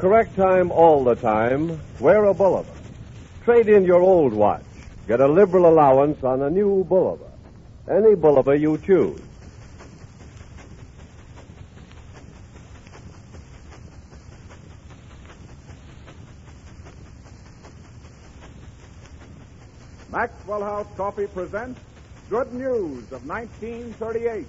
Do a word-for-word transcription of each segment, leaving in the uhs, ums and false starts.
Correct time all the time. Wear a Bulova. Trade in your old watch. Get a liberal allowance on a new Bulova. Any Bulova you choose. Maxwell House Coffee presents Good News of nineteen thirty-eight.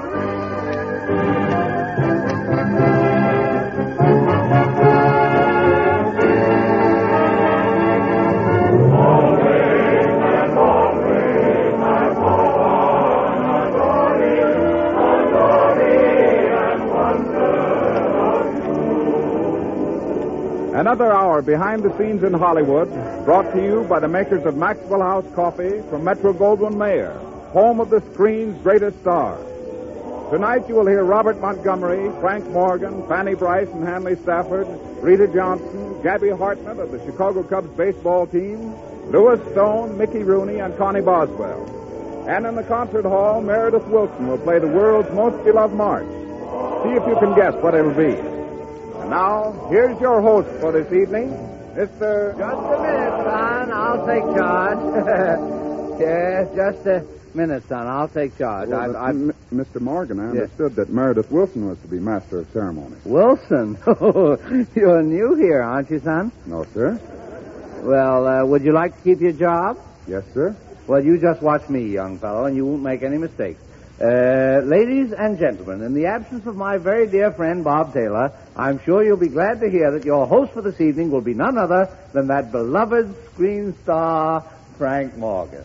Another hour behind the scenes in Hollywood, brought to you by the makers of Maxwell House Coffee from Metro-Goldwyn-Mayer, home of the screen's greatest stars. Tonight you will hear Robert Montgomery, Frank Morgan, Fanny Bryce and Hanley Stafford, Rita Johnson, Gabby Hartnett of the Chicago Cubs baseball team, Louis Stone, Mickey Rooney, and Connie Boswell. And in the concert hall, Meredith Wilson will play the world's most beloved march. See if you can guess what it'll be. And now, here's your host for this evening, Mister Just a minute, son. I'll take charge. Yes, just a minute, son. I'll take charge. Well, I've, uh, I've... M- Mister Morgan, I Yes. understood that Meredith Wilson was to be master of ceremony. Wilson. You're new here, aren't you, son? No, sir. Well, uh, would you like to keep your job? Yes, sir. Well, you just watch me, young fellow, and you won't make any mistakes. Uh, ladies and gentlemen, in the absence of my very dear friend Bob Taylor, I'm sure you'll be glad to hear that your host for this evening will be none other than that beloved screen star, Frank Morgan.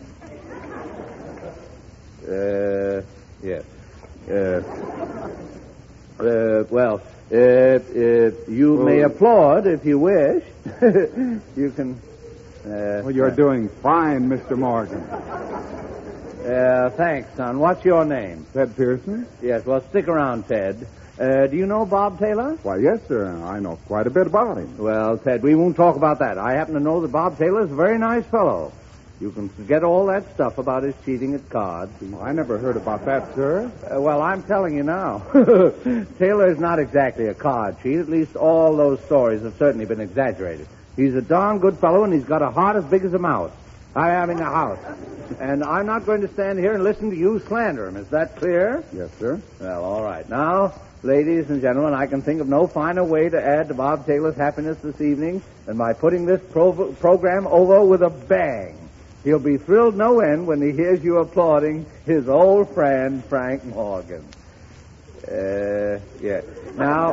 Uh, yes. Uh, uh, well, uh, uh, you may applaud if you wish. You can... Uh, Well, you're uh, doing fine, Mister Morgan. Uh, thanks, son. What's your name? Ted Pearson? Yes, well, stick around, Ted. Uh, do you know Bob Taylor? Why, yes, sir. I know quite a bit about him. Well, Ted, we won't talk about that. I happen to know that Bob Taylor is a very nice fellow. You can forget all that stuff about his cheating at cards. I never heard about that, sir. Uh, well, I'm telling you now. Taylor is not exactly a card cheat. At least all those stories have certainly been exaggerated. He's a darn good fellow, and he's got a heart as big as a mouse. I am in the house. And I'm not going to stand here and listen to you slander him. Is that clear? Yes, sir. Well, all right. Now, ladies and gentlemen, I can think of no finer way to add to Bob Taylor's happiness this evening than by putting this pro- program over with a bang. He'll be thrilled no end when he hears you applauding his old friend, Frank Morgan. Uh, yeah. Now,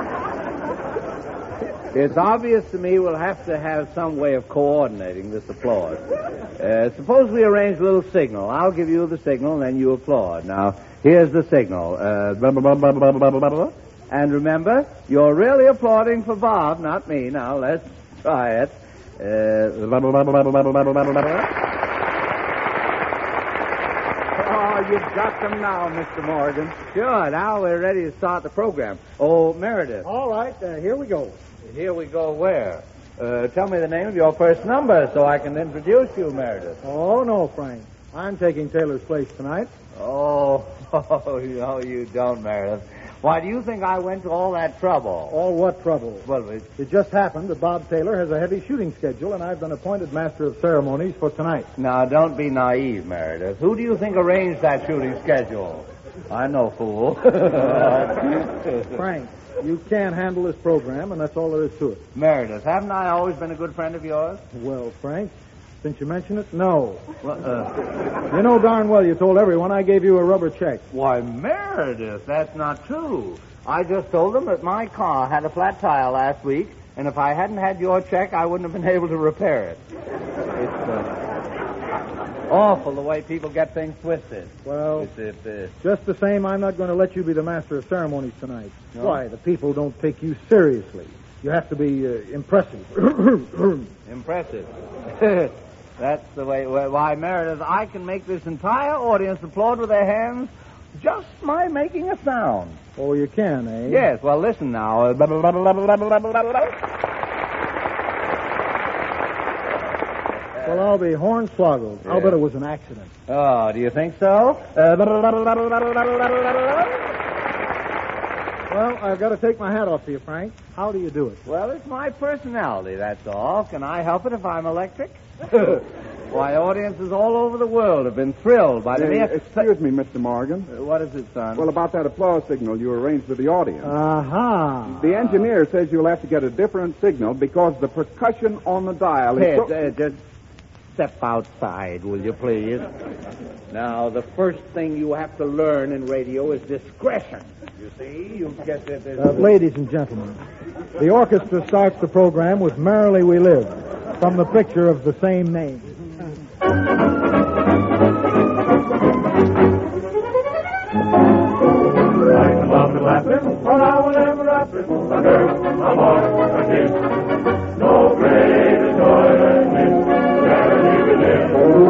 it's obvious to me we'll have to have some way of coordinating this applause. Uh, suppose we arrange a little signal. I'll give you the signal, and then you applaud. Now, here's the signal. Uh, blah, blah, blah, blah, blah, blah, blah, blah. And remember, you're really applauding for Bob, not me. Now, let's try it. Uh, blah, blah, blah, blah, blah, blah, blah, blah, blah. Oh, you've got them now, Mister Morgan. Sure, now we're ready to start the program. Oh, Meredith. All right, uh, here we go. Here we go where? Uh, tell me the name of your first number so I can introduce you, Meredith. Oh, no, Frank. I'm taking Taylor's place tonight. Oh, oh, no, you don't, Meredith. Why, do you think I went to all that trouble? All what trouble? Well, it, It just happened that Bob Taylor has a heavy shooting schedule, and I've been appointed master of ceremonies for tonight. now, don't be naive, Meredith. Who do you think arranged that shooting schedule? I'm no fool. Frank, you can't handle this program, and that's all there is to it. Meredith, haven't I always been a good friend of yours? Well, Frank, since you mention it, no. Well, uh, You know darn well you told everyone I gave you a rubber check. why, Meredith, that's not true. I just told them that my car had a flat tire last week, and if I hadn't had your check, I wouldn't have been able to repair it. It's uh, awful the way people get things twisted. Well, It's, uh, just the same, I'm not going to let you be the master of ceremonies tonight. No? Why? The people don't take you seriously. You have to be uh, impressive. impressive. That's the way. Why, Meredith, I can make this entire audience applaud with their hands just by making a sound. Oh, you can, eh? Yes, well, listen now. Well, I'll be hornswoggled. I'll Yeah. bet it was an accident. Oh, do you think so? Well, I've got to take my hat off to you, Frank. How do you do it? Well, it's my personality, that's all. Can I help it if I'm electric? Why, audiences all over the world have been thrilled by the Uh, mere... excuse me, Mister Morgan. Uh, What is it, son? Well, about that applause signal you arranged for the audience. Aha. The engineer says you'll have to get a different signal because the percussion on the dial is Ted, so... uh, just step outside, will you, please? Now, the first thing you have to learn in radio is discretion. You see, you get the... the, Uh, ladies and gentlemen, the orchestra starts the program with Merrily We Live from the picture of the same name. I love to laughing, for I will never happen. A girl, a boy, a kid. No greater joy than this. Merrily we live.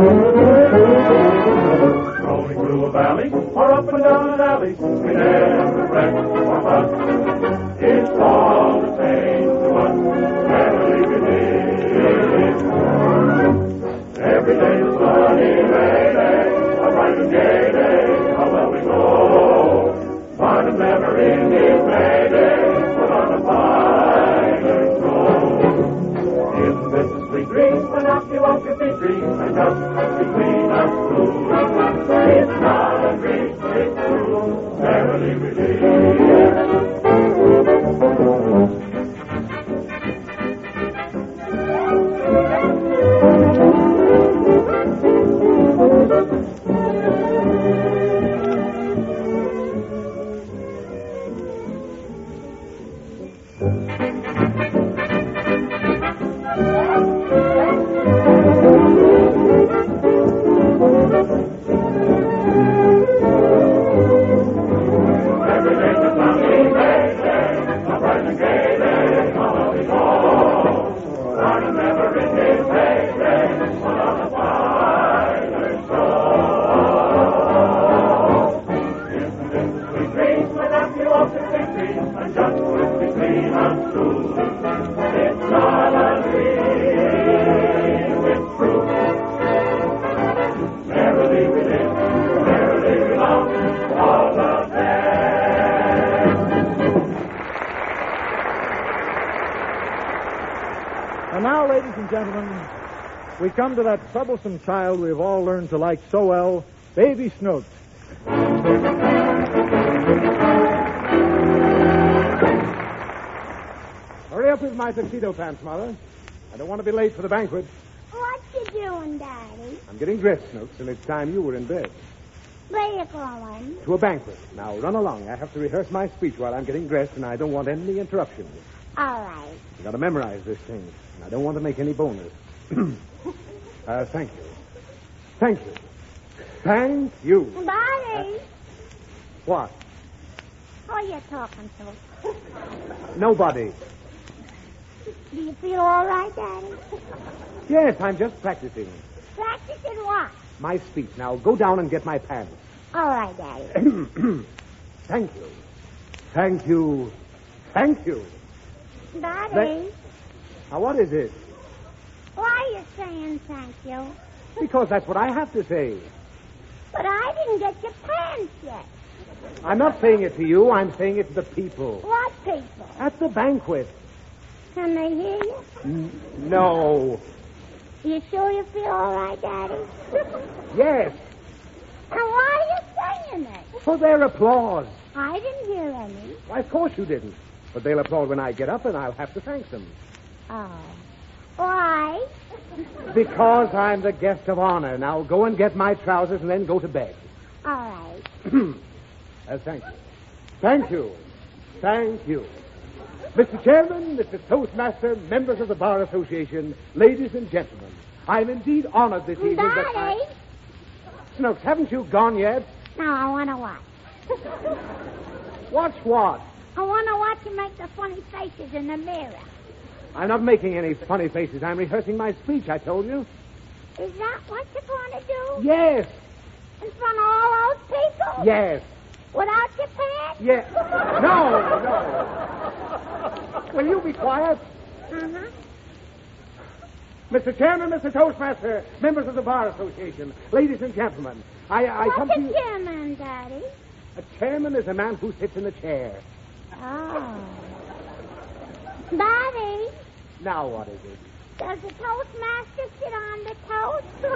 Rolling through a valley, or up and down an alley, we never fret or fuss. It's all the same to us. Merrily we live. Every day is sunny, May Day, a bright and gay day, how well we go. But I'm never in his Mayday, but on a finer snow. Isn't this a sweet dream, when up you walk your feet dream, and just between us two, it's not a dream, it's true, merrily we live. And now, ladies and gentlemen, we come to that troublesome child we've all learned to like so well, Baby Snooks. Hurry up with my tuxedo pants, Mother. I don't want to be late for the banquet. What you doing, Daddy? I'm getting dressed, Snooks, and it's time you were in bed. Where you going? To a banquet. Now, run along. I have to rehearse my speech while I'm getting dressed, and I don't want any interruptions. All right. You got to memorize this thing, and I don't want to make any bonus. uh, thank you. Thank you. Thank you. Daddy. What? Who are you talking to? Nobody. Do you feel all right, Daddy? Yes, I'm just practicing. Practicing what? My speech. Now, go down and get my pants. All right, Daddy. Thank you. Thank you. Thank you. Daddy, That- Now, what is it? why are you saying thank you? Because that's what I have to say. But I didn't get your pants yet. I'm not saying it to you. I'm saying it to the people. What people? At the banquet. Can they hear you? N- no. You sure you feel all right, Daddy? Yes. And why are you saying it? For their applause. I didn't hear any. Why, of course you didn't. But they'll applaud when I get up, and I'll have to thank them. Oh. Why? Because I'm the guest of honor. Now go and get my trousers and then go to bed. All right. Uh, thank you. Thank you. Thank you. Mister Chairman, Mister Toastmaster, members of the Bar Association, ladies and gentlemen, I'm indeed honored this evening that I... Daddy? Snooks, haven't you gone yet? No, I want to watch. Watch what? I want to watch you make the funny faces in the mirror. I'm not making any funny faces. I'm rehearsing my speech, I told you. Is that what you're going to do? Yes. In front of all those people? Yes. Without your pants? Yes. No, no. Will you be quiet? Uh-huh. Mister Chairman, Mister Toastmaster, members of the Bar Association, ladies and gentlemen, I, I come What's to a you... chairman, Daddy? A chairman is a man who sits in a chair. Oh. Daddy, Now what is it? does the Toastmaster sit on the toast?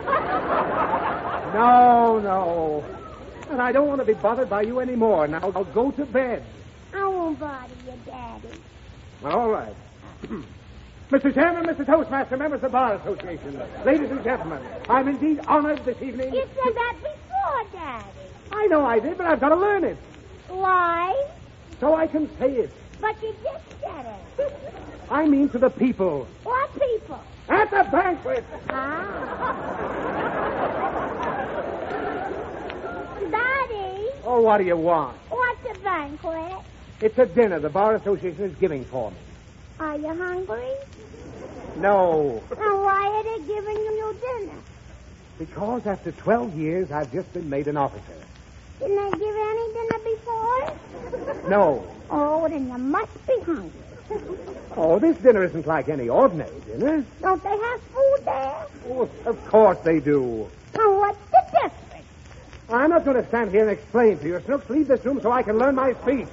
No, no. And I don't want to be bothered by you anymore. Now, I'll go to bed. I won't bother you, Daddy. All right. Mister Chairman, Mister Toastmaster, members of the Bar Association, ladies and gentlemen, I'm indeed honored this evening. You said that before, Daddy. I know I did, but I've got to learn it Why? so I can say it. But you just said it. I mean to the people What people? at the banquet. Ah. Daddy, Oh, what do you want? what's a banquet? It's a dinner the Bar Association is giving for me. Are you hungry? No, And why are they giving you your dinner? because after twelve years, I've just been made an officer. Didn't they give any dinner before? No. Oh, then you must be hungry. Oh, this dinner isn't like any ordinary dinner. Don't they have food there? Oh, of course they do. And what's the difference? I'm not going to stand here and explain to you. Snooks, leave this room so I can learn my speech.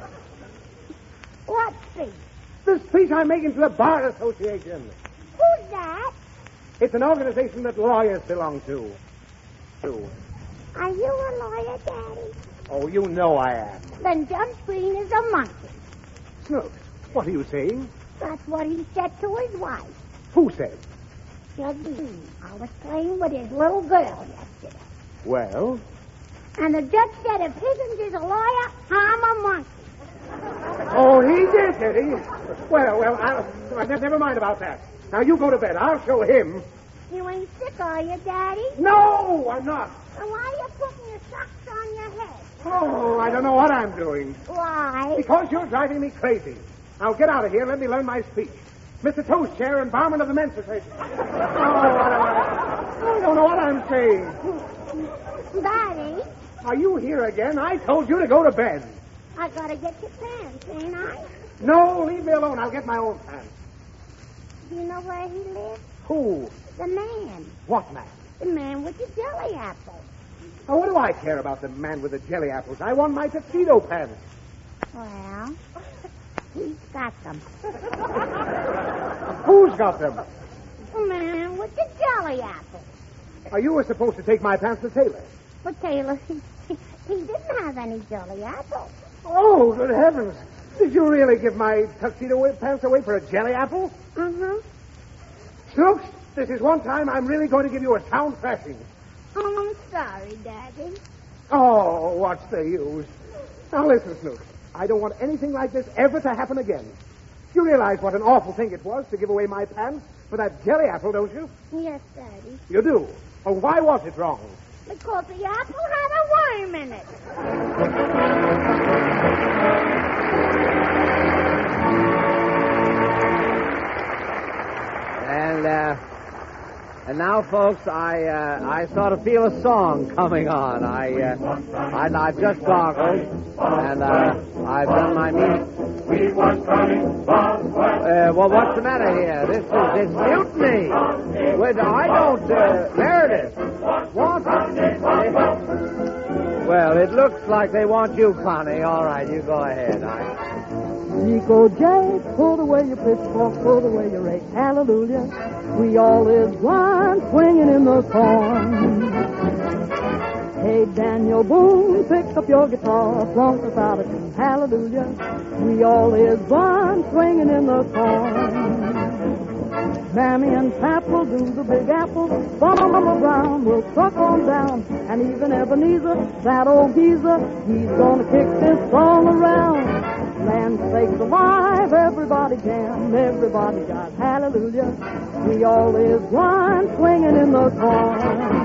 What speech? The speech I'm making to the Bar Association. Who's that? It's an organization that lawyers belong to. To. Are you a lawyer, Daddy? Oh, you know I am. Then Judge Green is a monkey. Snooks, what are you saying? That's what he said to his wife. Who said? Judge Green. I was playing with his little girl yesterday. Well, And the judge said if Higgins is a lawyer, I'm a monkey. oh, he did, did he? Well, well, I'll, never mind about that. Now, you go to bed. I'll show him. You ain't sick, are you, Daddy? No, I'm not. And why are you putting your socks on your head? Oh, I don't know what I'm doing. Why? Because you're driving me crazy. Now, get out of here and let me learn my speech. Mister Toast Chair and Barman of the Men's Association. Oh, I don't know what I'm saying. Daddy, Are you here again? I told you to go to bed. I gotta get your pants, ain't I? No, leave me alone. I'll get my own pants. Do you know where he lives? Who? The man. What man? The man with the jelly apple. Oh, what do I care about the man with the jelly apples? I want my tuxedo pants. Well, he's got them. Who's got them? The man with the jelly apple. Are you were supposed to take my pants to Taylor? But Taylor, he, he didn't have any jelly apple. Oh, good heavens. Did you really give my tuxedo pants away for a jelly apple? Uh-huh. Snooks, this is one time I'm really going to give you a sound thrashing. Oh, I'm sorry, Daddy. Oh, what's the use? Now listen, Snooks. I don't want anything like this ever to happen again. You realize what an awful thing it was to give away my pants for that jelly apple, don't you? Yes, Daddy. You do. Oh, why was it wrong? Because the apple had a worm in it. And uh, and now, folks, I uh, I sort of feel a song coming on. I uh, I I've just gargled, and uh, I've done my music. We was running, Uh, well, what's the matter here? This is it's mutiny. Wait, I don't. Uh, there it is. What? Well, it looks like they want you, Connie. All right, you go ahead. I... Chico J, pull away your pitchfork, pull away your rake, hallelujah. We all is blind, swinging in the corn. Hey, Daniel Boone, pick up your guitar, flunk us out a tune, hallelujah. We all is blind, swinging in the corn. Mammy and Pap will do the big apple, Farmer Brown will truck on down, and even Ebenezer, that old geezer, he's gonna kick this song around. Land sakes alive, everybody jam, everybody jive, hallelujah. We all is blind, swinging in the corn.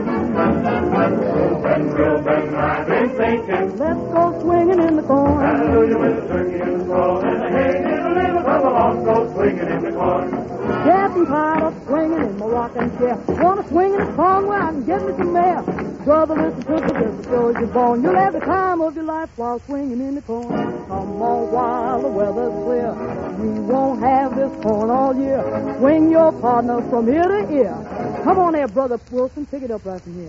and Reuben, I've been thinking. Let's go swinging in the corn. Hallelujah with the turkey and the straw, and the hay and the little come along, go swinging in the corn. Getting tired of swinging in my rocking chair. Wanna swing in the corn where I can get me some mare. Brother, listen to the business, shows you're born. You'll have the time of your life while swinging in the corn. Come on while the weather's clear. We won't have this corn all year. Swing your partner from ear to ear. Come on there, Brother Wilson. Pick it up right from here.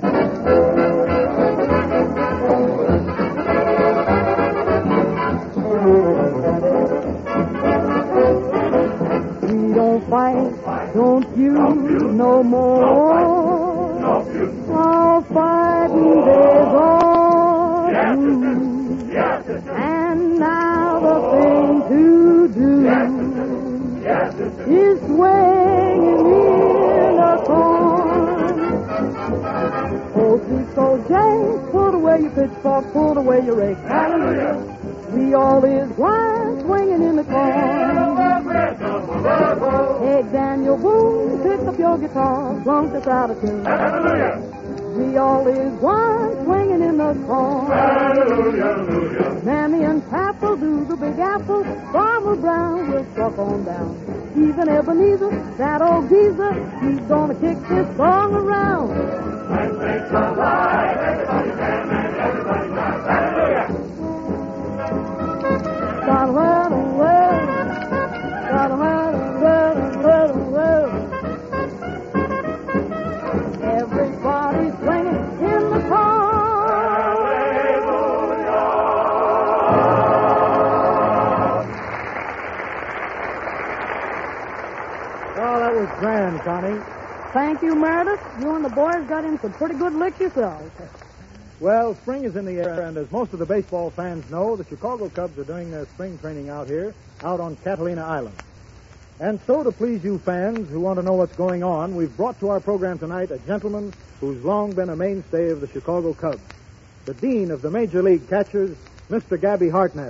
don't fight, don't you no more. All fighting days are through. And now the thing to do is swinging in a corn. Oh, sweet old Jay, pull away your pitchfork, pull away your rake. Hallelujah. We all is blind, swinging in the corn. Hey, Daniel Boone, pick up your guitar, flunk us out of tune. Hallelujah. We all is blind, swinging in the corn. Hallelujah. Mammy and Papa do the Big Apple, Farmer Brown will truck on down. Even Ebenezer, that old geezer, he's gonna kick this song around. Let's make some life, everybody jam and everybody dance. Hallelujah. Gotta run away, gotta run away, run away. Everybody's swinging in the corn. Oh, that was grand, Connie. Thank you, Meredith. You and the boys got in some pretty good licks yourselves. Well, spring is in the air, and as most of the baseball fans know, the Chicago Cubs are doing their spring training out here, out on Catalina Island. And so, to please you fans who want to know what's going on, we've brought to our program tonight a gentleman who's long been a mainstay of the Chicago Cubs, the dean of the Major League Catchers, Mister Gabby Hartnett.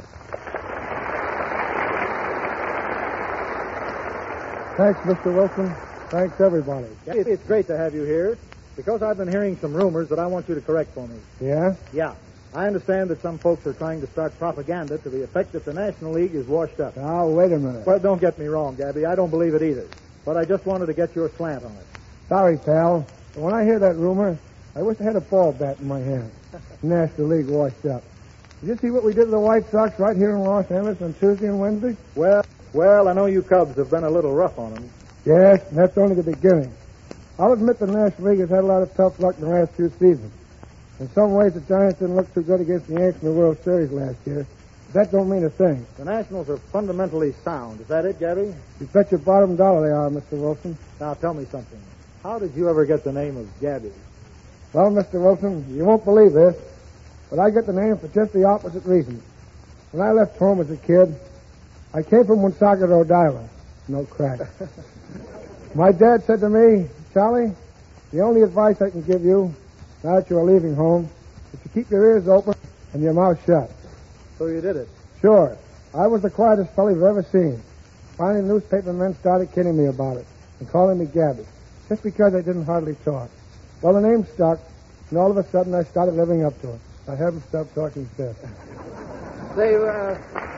Thanks, Mister Wilson. Thanks, everybody. It's great to have you here, because I've been hearing some rumors that I want you to correct for me. Yeah? Yeah. I understand that some folks are trying to start propaganda to the effect that the National League is washed up. Now, wait a minute. Well, don't get me wrong, Gabby. I don't believe it either. But I just wanted to get your slant on it. Sorry, pal. But when I hear that rumor, I wish I had a ball bat in my hand. National League washed up. Did you see what we did to the White Sox right here in Los Angeles on Tuesday and Wednesday? Well, well, I know you Cubs have been a little rough on them. Yes, and that's only the beginning. I'll admit the National League has had a lot of tough luck in the last few seasons. In some ways, the Giants didn't look too good against the Yankees in the World Series last year. But that don't mean a thing. The Nationals are fundamentally sound. Is that it, Gabby? You bet your bottom dollar they are, Mister Wilson. Now, tell me something. How did you ever get the name of Gabby? Well, Mister Wilson, you won't believe this, but I get the name for just the opposite reason. When I left home as a kid, I came from Woonsocket, Rhode Island. No crack. My dad said to me, Charlie, the only advice I can give you, now that you're leaving home, is to keep your ears open and your mouth shut. So you did it? Sure. I was the quietest fellow you've ever seen. Finally, newspaper men started kidding me about it and calling me Gabby, just because I didn't hardly talk. Well, the name stuck, and all of a sudden I started living up to it. I haven't stopped talking since. Say, uh...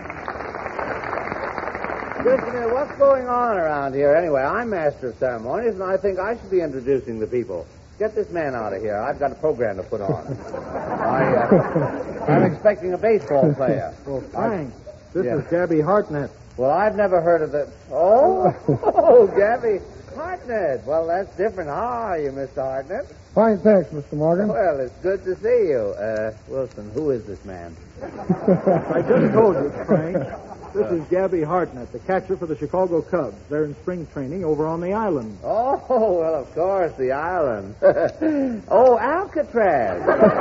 Just a minute, what's going on around here anyway? I'm master of ceremonies, and I think I should be introducing the people. Get this man out of here. I've got a program to put on. I, uh, I'm expecting a baseball player. Well, Frank, I, this yeah. is Gabby Hartnett. Well, I've never heard of the... Oh, oh, Gabby Hartnett. Well, that's different. How are you, Mister Hartnett? Fine, thanks, Mister Morgan. Well, it's good to see you. Uh, Wilson, who is this man? I just told you, Frank. This is Gabby Hartnett, the catcher for the Chicago Cubs. They're in spring training over on the island. Oh, well, of course, the island. Oh, Alcatraz.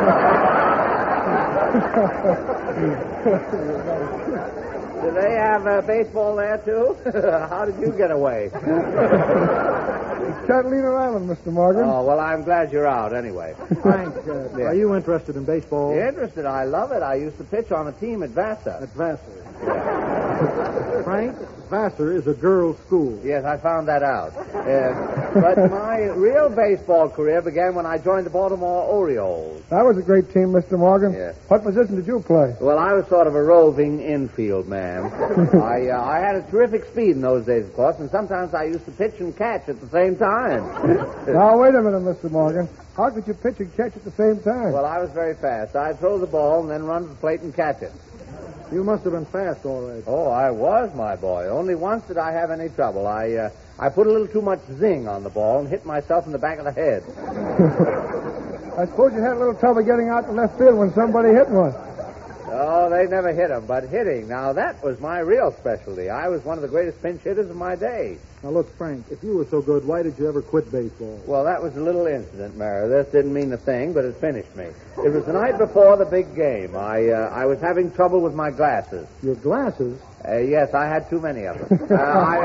Do they have uh, baseball there, too? How did you get away? Catalina Island, Mister Morgan. Oh, well, I'm glad you're out anyway. Frank, uh, Yeah. are you interested in baseball? Interested? I love it. I used to pitch on a team at Vassar. At Vassar. Frank, Vassar is a girls' school. Yes, I found that out. Uh, but my real baseball career began when I joined the Baltimore Orioles. That was a great team, Mister Morgan. Yeah. What position did you play? Well, I was sort of a roving infield man. I uh, I had a terrific speed in those days, of course, and sometimes I used to pitch and catch at the same time. Now, wait a minute, Mister Morgan. How could you pitch and catch at the same time? Well, I was very fast. I'd throw the ball and then run to the plate and catch it. You must have been fast, all right. Oh, I was, my boy. Only once did I have any trouble. I uh, I put a little too much zing on the ball and hit myself in the back of the head. I suppose you had a little trouble getting out to left field when somebody hit one. Oh, they never hit him, but hitting, now that was my real specialty. I was one of the greatest pinch hitters of my day. Now, look, Frank, if you were so good, why did you ever quit baseball? Well, that was a little incident, Meredith. Didn't mean a thing, but it finished me. It was the night before the big game. I uh, I was having trouble with my glasses. Your glasses? Uh, yes, I had too many of them. Uh, I,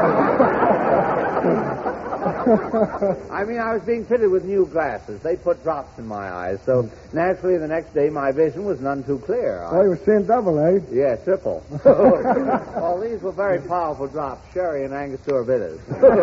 I... I mean, I was being fitted with new glasses. They put drops in my eyes, so naturally the next day my vision was none too clear. Oh, you were seeing double, eh? Yeah, triple. Oh, these were very powerful drops, sherry and Angostura bitters.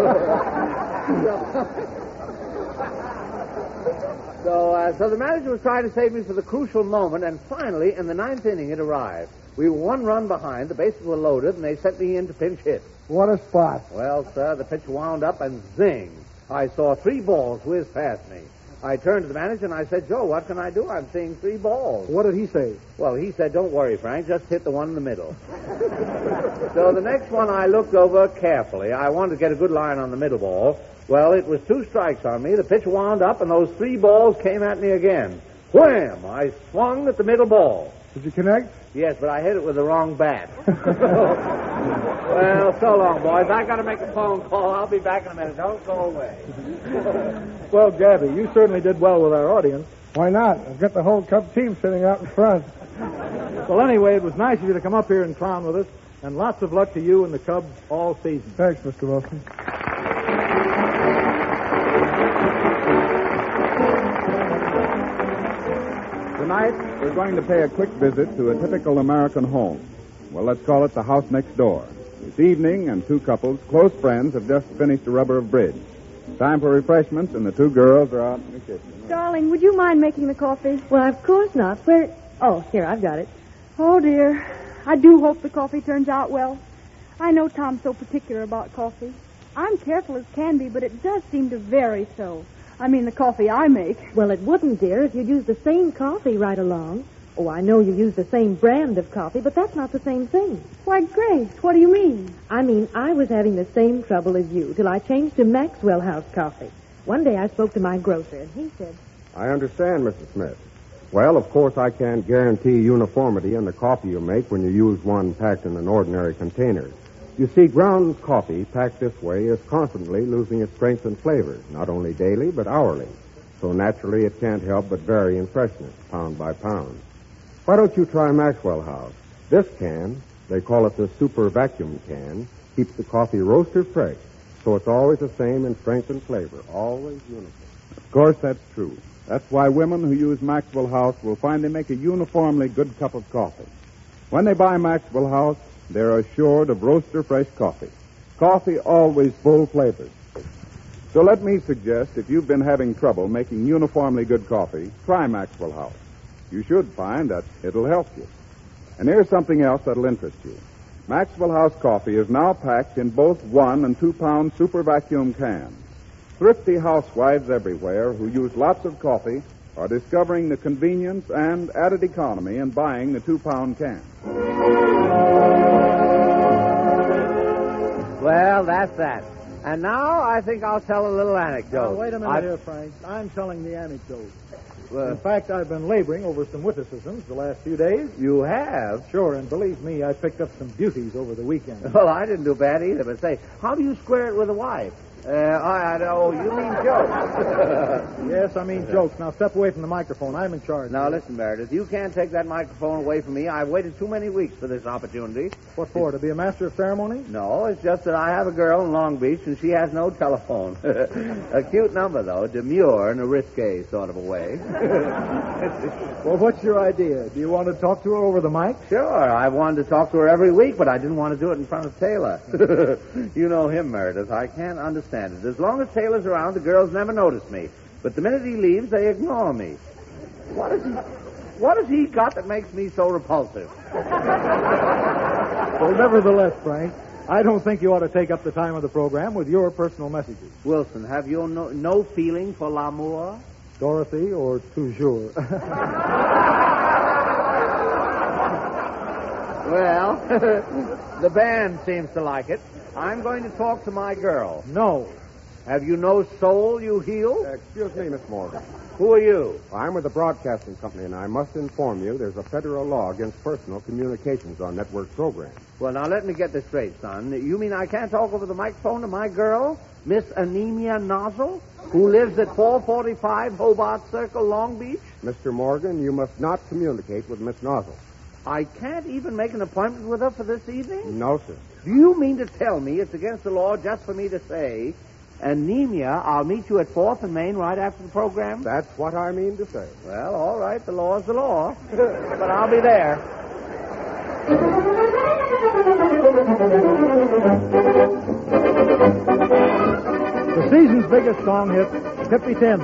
so, uh, so the manager was trying to save me for the crucial moment, and finally, in the ninth inning, it arrived. We were one run behind, the bases were loaded, and they sent me in to pinch hit. What a spot. Well, sir, the pitch wound up, and zing, I saw three balls whiz past me. I turned to the manager, and I said, Joe, what can I do? I'm seeing three balls. What did he say? Well, he said, don't worry, Frank, just hit the one in the middle. So the next one I looked over carefully. I wanted to get a good line on the middle ball. Well, it was two strikes on me. The pitch wound up, and those three balls came at me again. Wham! I swung at the middle ball. Did you connect? Yes, but I hit it with the wrong bat. Well, so long, boys. I got to make a phone call. I'll be back in a minute. Don't go away. Well, Gabby, you certainly did well with our audience. Why not? I've got the whole Cub team sitting out in front. Well, anyway, it was nice of you to come up here and clown with us, and lots of luck to you and the Cubs all season. Thanks, Mister Wilson. Tonight, we're going to pay a quick visit to a typical American home. Well, let's call it the house next door. This evening, and two couples, close friends, have just finished a rubber of bridge. Time for refreshments, and the two girls are out in the kitchen. Darling, would you mind making the coffee? Well, of course not. Where? Oh, here, I've got it. Oh, dear. I do hope the coffee turns out well. I know Tom's so particular about coffee. I'm careful as can be, but it does seem to vary so. I mean, the coffee I make. Well, it wouldn't, dear, if you'd use the same coffee right along. Oh, I know you use the same brand of coffee, but that's not the same thing. Why, Grace, what do you mean? I mean, I was having the same trouble as you till I changed to Maxwell House coffee. One day I spoke to my grocer, and he said... I understand, Missus Smith. Well, of course, I can't guarantee uniformity in the coffee you make when you use one packed in an ordinary container. You see, ground coffee packed this way is constantly losing its strength and flavor, not only daily, but hourly. So naturally, it can't help but vary in freshness, pound by pound. Why don't you try Maxwell House? This can, they call it the super vacuum can, keeps the coffee roaster fresh, so it's always the same in strength and flavor, always uniform. Of course, that's true. That's why women who use Maxwell House will find they make a uniformly good cup of coffee. When they buy Maxwell House, they're assured of roaster fresh coffee. Coffee always full flavors. So let me suggest, if you've been having trouble making uniformly good coffee, try Maxwell House. You should find that it'll help you. And here's something else that'll interest you. Maxwell House coffee is now packed in both one and two pound super vacuum cans. Thrifty housewives everywhere who use lots of coffee are discovering the convenience and added economy in buying the two pound can. Well, that's that. And now I think I'll tell a little anecdote. Now, wait a minute I... here, Frank. I'm telling the anecdote. Well, in fact, I've been laboring over some witticisms the last few days. You have? Sure, and believe me, I picked up some beauties over the weekend. Well, I didn't do bad either, but say, how do you square it with a wife? Uh, I, I, oh, you mean jokes? Yes, I mean jokes. Now step away from the microphone. I'm in charge. Now listen, Meredith, you can't take that microphone away from me. I've waited too many weeks for this opportunity. What for? To be a master of ceremony? No, it's just that I have a girl in Long Beach and she has no telephone. A cute number, though, demure in a risque sort of a way. Well, what's your idea? Do you want to talk to her over the mic? Sure, I've wanted to talk to her every week, but I didn't want to do it in front of Taylor. You know him, Meredith. I can't understand it. As long as Taylor's around, the girls never notice me. But the minute he leaves, they ignore me. What is he, what has he got that makes me so repulsive? Well, nevertheless, Frank, I don't think you ought to take up the time of the program with your personal messages. Wilson, have you no, no feeling for l'amour? Dorothy or toujours? Well, the band seems to like it. I'm going to talk to my girl. No. Have you no soul, you heel? Uh, excuse me, Miss Morgan. Who are you? I'm with the broadcasting company, and I must inform you there's a federal law against personal communications on network programs. Well, now, let me get this straight, son. You mean I can't talk over the microphone to my girl, Miss Anemia Nozzle, who lives at four forty-five Hobart Circle, Long Beach? Mister Morgan, you must not communicate with Miss Nozzle. I can't even make an appointment with her for this evening? No, sir. Do you mean to tell me it's against the law just for me to say, Anemia, I'll meet you at fourth and Main right after the program? That's what I mean to say. Well, all right, the law's the law. But I'll be there. The season's biggest song hit, Tippy Tim.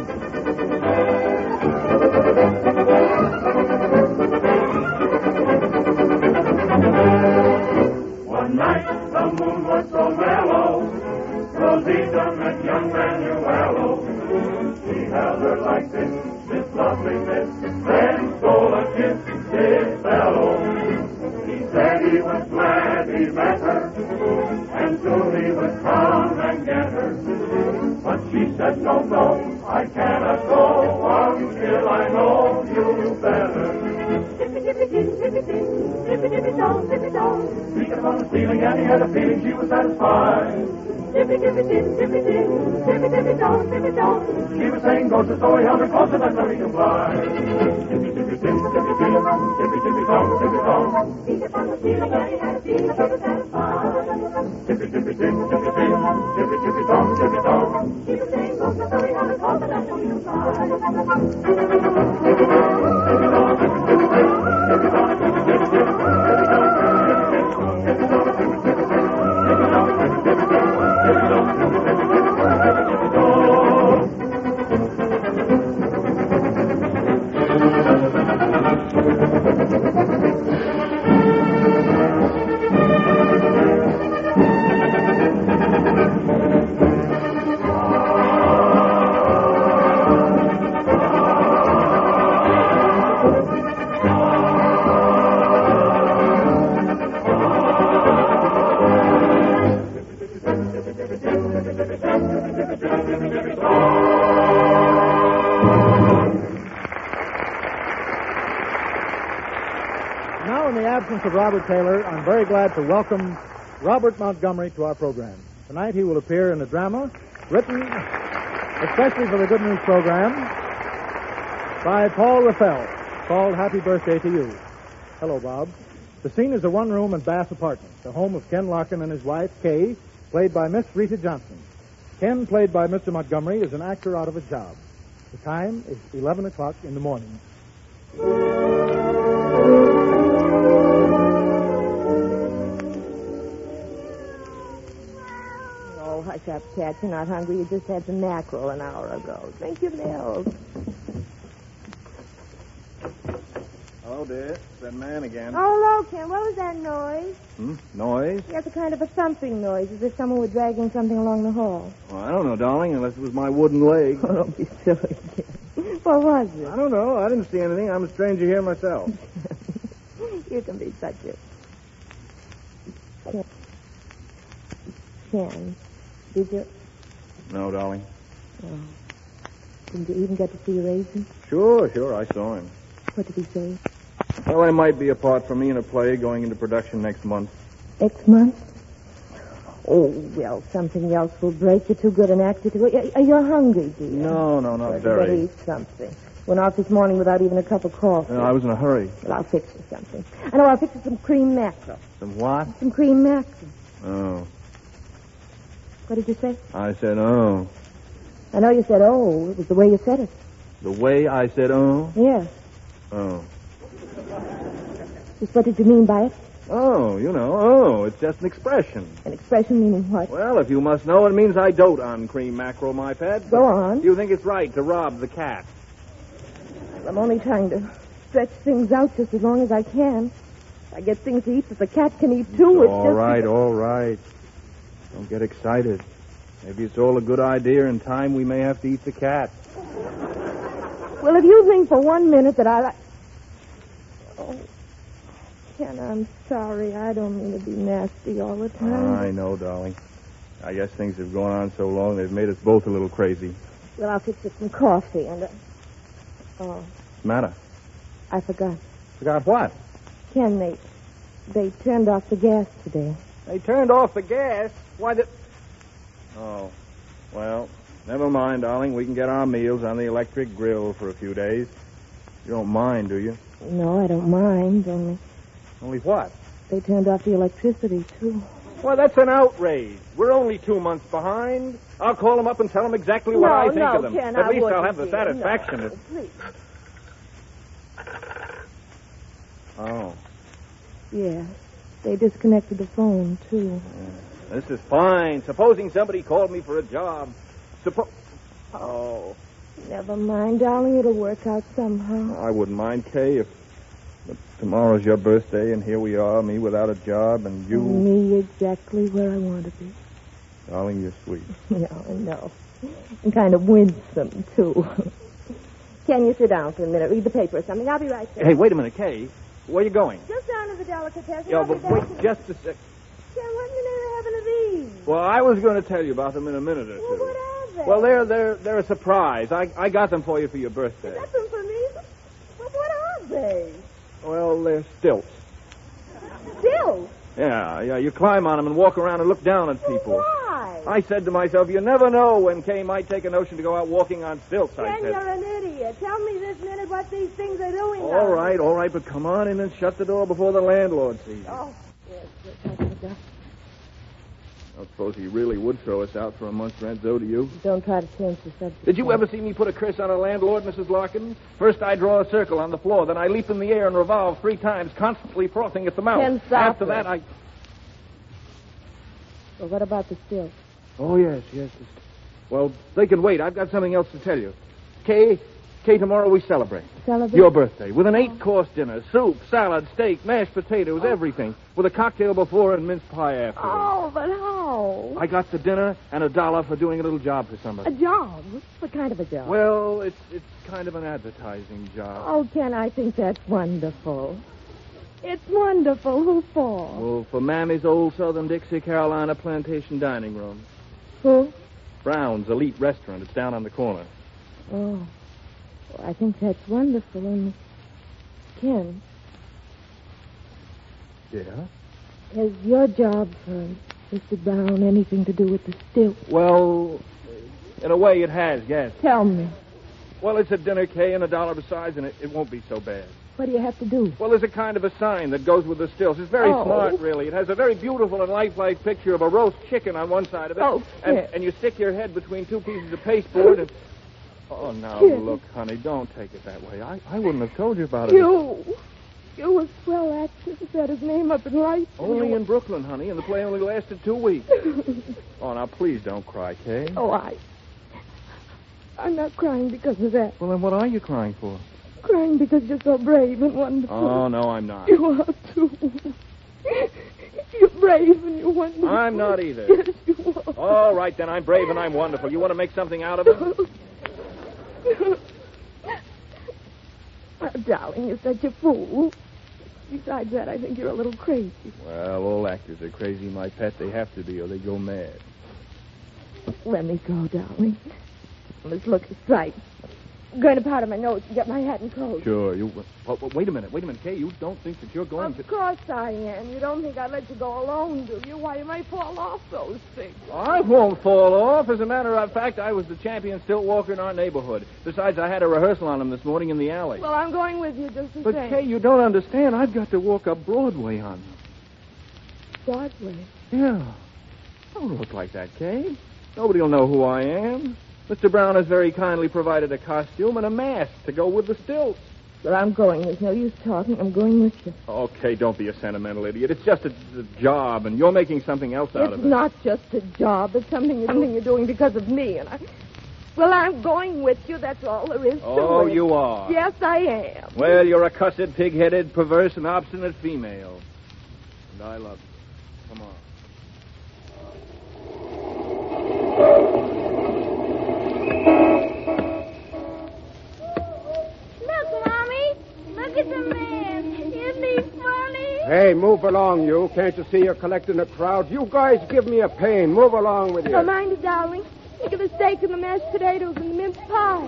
One night the moon was so mellow, Rosita met young Manuelo. He held her like this, this lovely miss, then stole a kiss, this fellow. He said he was glad he met her, and soon he would come and get her. But she said, no, no, I cannot go until I know you better. Tippy-tippy-ding, tippy-tippy-dong, He kept on stealing, and he had a feeling she was satisfied. tippy-tippy-ding, tippy-ding, tippy-tippy-dong, tippy-dong. She was saying ghosts, so he held her closer, that's how he can fly. Tippy-tippy-ding, tippy-ding, tippy-tippy-dong, tippy-dong. He kept on stealing, and he had a feeling she was satisfied. Tippy-tippy-ding, tippy-ding, tippy-tippy-dong, tippy-dong. She was saying ghosts, so he held her closer, that's how he can fly. Now, in the absence of Robert Taylor, I'm very glad to welcome Robert Montgomery to our program. Tonight he will appear in a drama written especially for the Good News program by Paul Raffel, called Happy Birthday to You. Hello, Bob. The scene is a one-room and bath apartment, the home of Ken Larkin and his wife, Kay, played by Miss Rita Johnson. Ken, played by Mister Montgomery, is an actor out of a job. The time is eleven o'clock in the morning. Oh, hush up, Cat. You're not hungry. You just had some mackerel an hour ago. Drink your milk. Hello, dear. It's that man again. Oh, hello, Ken. What was that noise? Hmm? Noise? Yes, a kind of a thumping noise, as if someone were dragging something along the hall. Well, I don't know, darling, unless it was my wooden leg. Oh, don't be silly, Ken. What was it? I don't know. I didn't see anything. I'm a stranger here myself. You can be such a... Ken. Ken, did you... No, darling. Oh. Didn't you even get to see Raisin? Sure, sure. I saw him. What did he say? Well, I might be a part for me in a play going into production next month. Next month? Oh, well, something else will break. You're too good an actor to... Are you hungry, dear? No, no, not well, very. You better eat something. Went out this morning without even a cup of coffee. No, I was in a hurry. Well, I'll fix you something. I know, I'll fix you some cream mackerel. Some what? Some cream mackerel. Oh. What did you say? I said, oh. I know you said, oh. It was the way you said it. The way I said, oh? Yes. Oh. Just what did you mean by it? Oh, you know, oh, it's just an expression. An expression meaning what? Well, if you must know, it means I dote on cream mackerel, my pet. Go on. You think it's right to rob the cat? I'm only trying to stretch things out just as long as I can. I get things to eat that the cat can eat, too. It's all just right, because... all right. Don't get excited. Maybe it's all a good idea. In time, we may have to eat the cat. Well, if you think for one minute that I... Oh, Ken, I'm sorry. I don't mean to be nasty all the time. I know, darling. I guess things have gone on so long they've made us both a little crazy. Well, I'll fix you some coffee and... Uh... Oh, What's the matter? I forgot. Forgot what? Ken, they... They turned off the gas today. They turned off the gas? Why did... Oh, well, never mind, darling. We can get our meals on the electric grill for a few days. You don't mind, do you? No, I don't mind, only... Only what? They turned off the electricity, too. Well, that's an outrage. We're only two months behind. I'll call them up and tell them exactly what no, I think no, of them. Ken, At I least I'll wouldn't, have the dear. satisfaction No, of... please. Oh. Yeah. They disconnected the phone, too. Yeah. This is fine. Supposing somebody called me for a job. Suppo... Oh. Never mind, darling. It'll work out somehow. I wouldn't mind, Kay, if... But tomorrow's your birthday, and here we are, me without a job, and you... Me exactly where I want to be. Darling, you're sweet. Yeah, I know. And kind of winsome, too. Can you sit down for a minute, read the paper or something? I'll be right there. Hey, wait a minute, Kay. Where are you going? Just down to the delicatessen. Yeah, I'll be but back wait in- just a sec. Ken, what's the name of having of these? Well, I was going to tell you about them in a minute or two. Well, what are they? Well, they're they're they're a surprise. I I got them for you for your birthday. You got them for me? Well, what are they? Well, they're stilts. Stilts? Yeah, yeah. You climb on them and walk around and look down at people. Why? I said to myself, you never know when Kay might take a notion to go out walking on stilts. I Ken, said. you're an idiot. Tell me this minute what these things are doing. All now. right, all right, but come on in and shut the door before the landlord sees you. Oh, yes, yes, yes, yes, yes. I suppose he really would throw us out for a month's rent, though, do you? Don't try to change the subject. Did you ever see me put a curse on a landlord, Missus Larkin? First I draw a circle on the floor, then I leap in the air and revolve three times, constantly frothing at the mouth. Ken, stop After it. that, I... Well, what about the stilts? Oh, yes, yes. yes. Well, they can wait. I've got something else to tell you. Kay, Kay, tomorrow we celebrate. Celebrate? Your birthday. With an eight-course dinner. Soup, salad, steak, mashed potatoes, everything. With a cocktail before and mince pie after. Oh, but how? I got the dinner and a dollar for doing a little job for somebody. A job? What kind of a job? Well, it's it's kind of an advertising job. Oh, Ken, I think that's wonderful. It's wonderful. Who for? Well, for Mammy's old Southern Dixie Carolina plantation dining room. Who? Brown's Elite Restaurant. It's down on the corner. Oh. Well, I think that's wonderful. And Ken, Yeah? has your job for Mister Brown anything to do with the stilt? Well, in a way it has, yes. Tell me. Well, it's a dinner, Kay, and a dollar besides, and it, it won't be so bad. What do you have to do? Well, there's a kind of a sign that goes with the stills. It's very Oh. smart, really. It has a very beautiful and lifelike picture of a roast chicken on one side of it. Oh, and, Kid. and you stick your head between two pieces of pasteboard and... Oh, now, Kid. look, honey, don't take it that way. I, I wouldn't have told you about it. You. You a swell actor. Is that his name up in lights? Only in Brooklyn, honey, and the play only lasted two weeks. Oh, now, please don't cry, Kay. Oh, I... I'm not crying because of that. Well, then what are you crying for? Crying because you're so brave and wonderful. Oh, no, I'm not. You are, too. You're brave and you're wonderful. I'm not either. Yes, you are. All right, then, I'm brave and I'm wonderful. You want to make something out of it? Oh, darling, you're such a fool. Besides that, I think you're a little crazy. Well, all actors are crazy, my pet. They have to be, or they go mad. Let me go, darling. This looks right. I'm going to powder my nose and get my hat and coat. Sure, you... Oh, oh, wait a minute, wait a minute, Kay. You don't think that you're going Of to... course I am. You don't think I'd let you go alone, do you? Why, you might fall off those things. I won't fall off. As a matter of fact, I was the champion stilt walker in our neighborhood. Besides, I had a rehearsal on him this morning in the alley. Well, I'm going with you just the But, same. Kay, you don't understand. I've got to walk up Broadway on them. Broadway. Yeah. Don't look like that, Kay. Nobody will know who I am. Mister Brown has very kindly provided a costume and a mask to go with the stilts. But I'm going. There's no use talking. I'm going with you. Okay, don't be a sentimental idiot. It's just a, a job, and you're making something else out It's of it. not just a job. It's something you're, something you're doing because of me. And I... Well, I'm going with you. That's all there is to Oh, it. you are. Yes, I am. Well, you're a cussed, pig-headed, perverse, and obstinate female. And I love you. Come on. Look, Mommy. Look at the man. Isn't he funny? Hey, Hey, move along, you. Can't you see you're collecting a crowd? You guys give me a pain. Move along with you. Don't mind it, darling. Think of the steak and the mashed potatoes and the mince pie.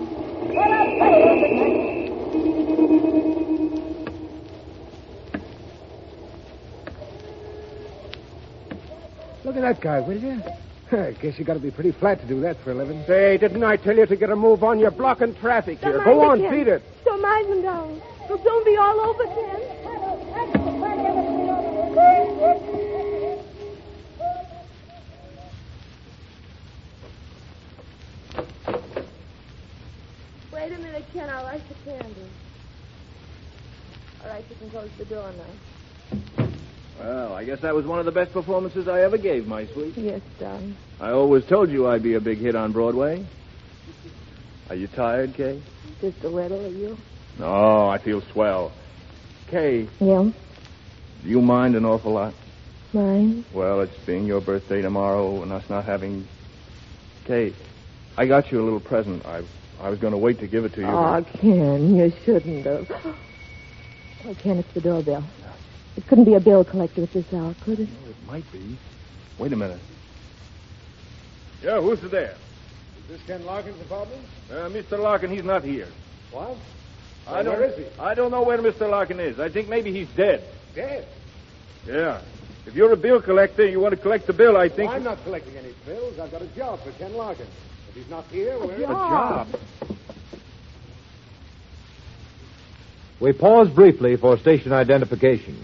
Look at that guy, will you? I guess you got to be pretty flat to do that for a living. Say, didn't I tell you to get a move on? You're blocking traffic Don't here. mind Go it, on, Ken. feed it. Don't mind them, darling. They'll soon be all over, Ken. Wait a minute, Ken. I'll light the candle. All right, you can close the door now. Well, I guess that was one of the best performances I ever gave, my sweet. Yes, darling. I always told you I'd be a big hit on Broadway. Are you tired, Kay? Just a little, are you? No, I feel swell. Kay, Yeah. do you mind an awful lot? Mine? Well, it's being your birthday tomorrow and us not having... Kay, I got you a little present. I I was going to wait to give it to you. Oh, Ken, you shouldn't have. Oh, Ken, it's the doorbell. It couldn't be a bill collector at this hour, could it? Well, it might be. Wait a minute. Yeah, who's there? Is this Ken Larkin's apartment? Uh, Mister Larkin, he's not here. What? I Well, don't, where is he? I don't know where Mister Larkin is. I think maybe he's dead. Dead. Yeah. If you're a bill collector, you want to collect the bill, I think... Well, I'm not collecting any bills. I've got a job for Ken Larkin. If he's not here, where is A job? We pause briefly for station identification.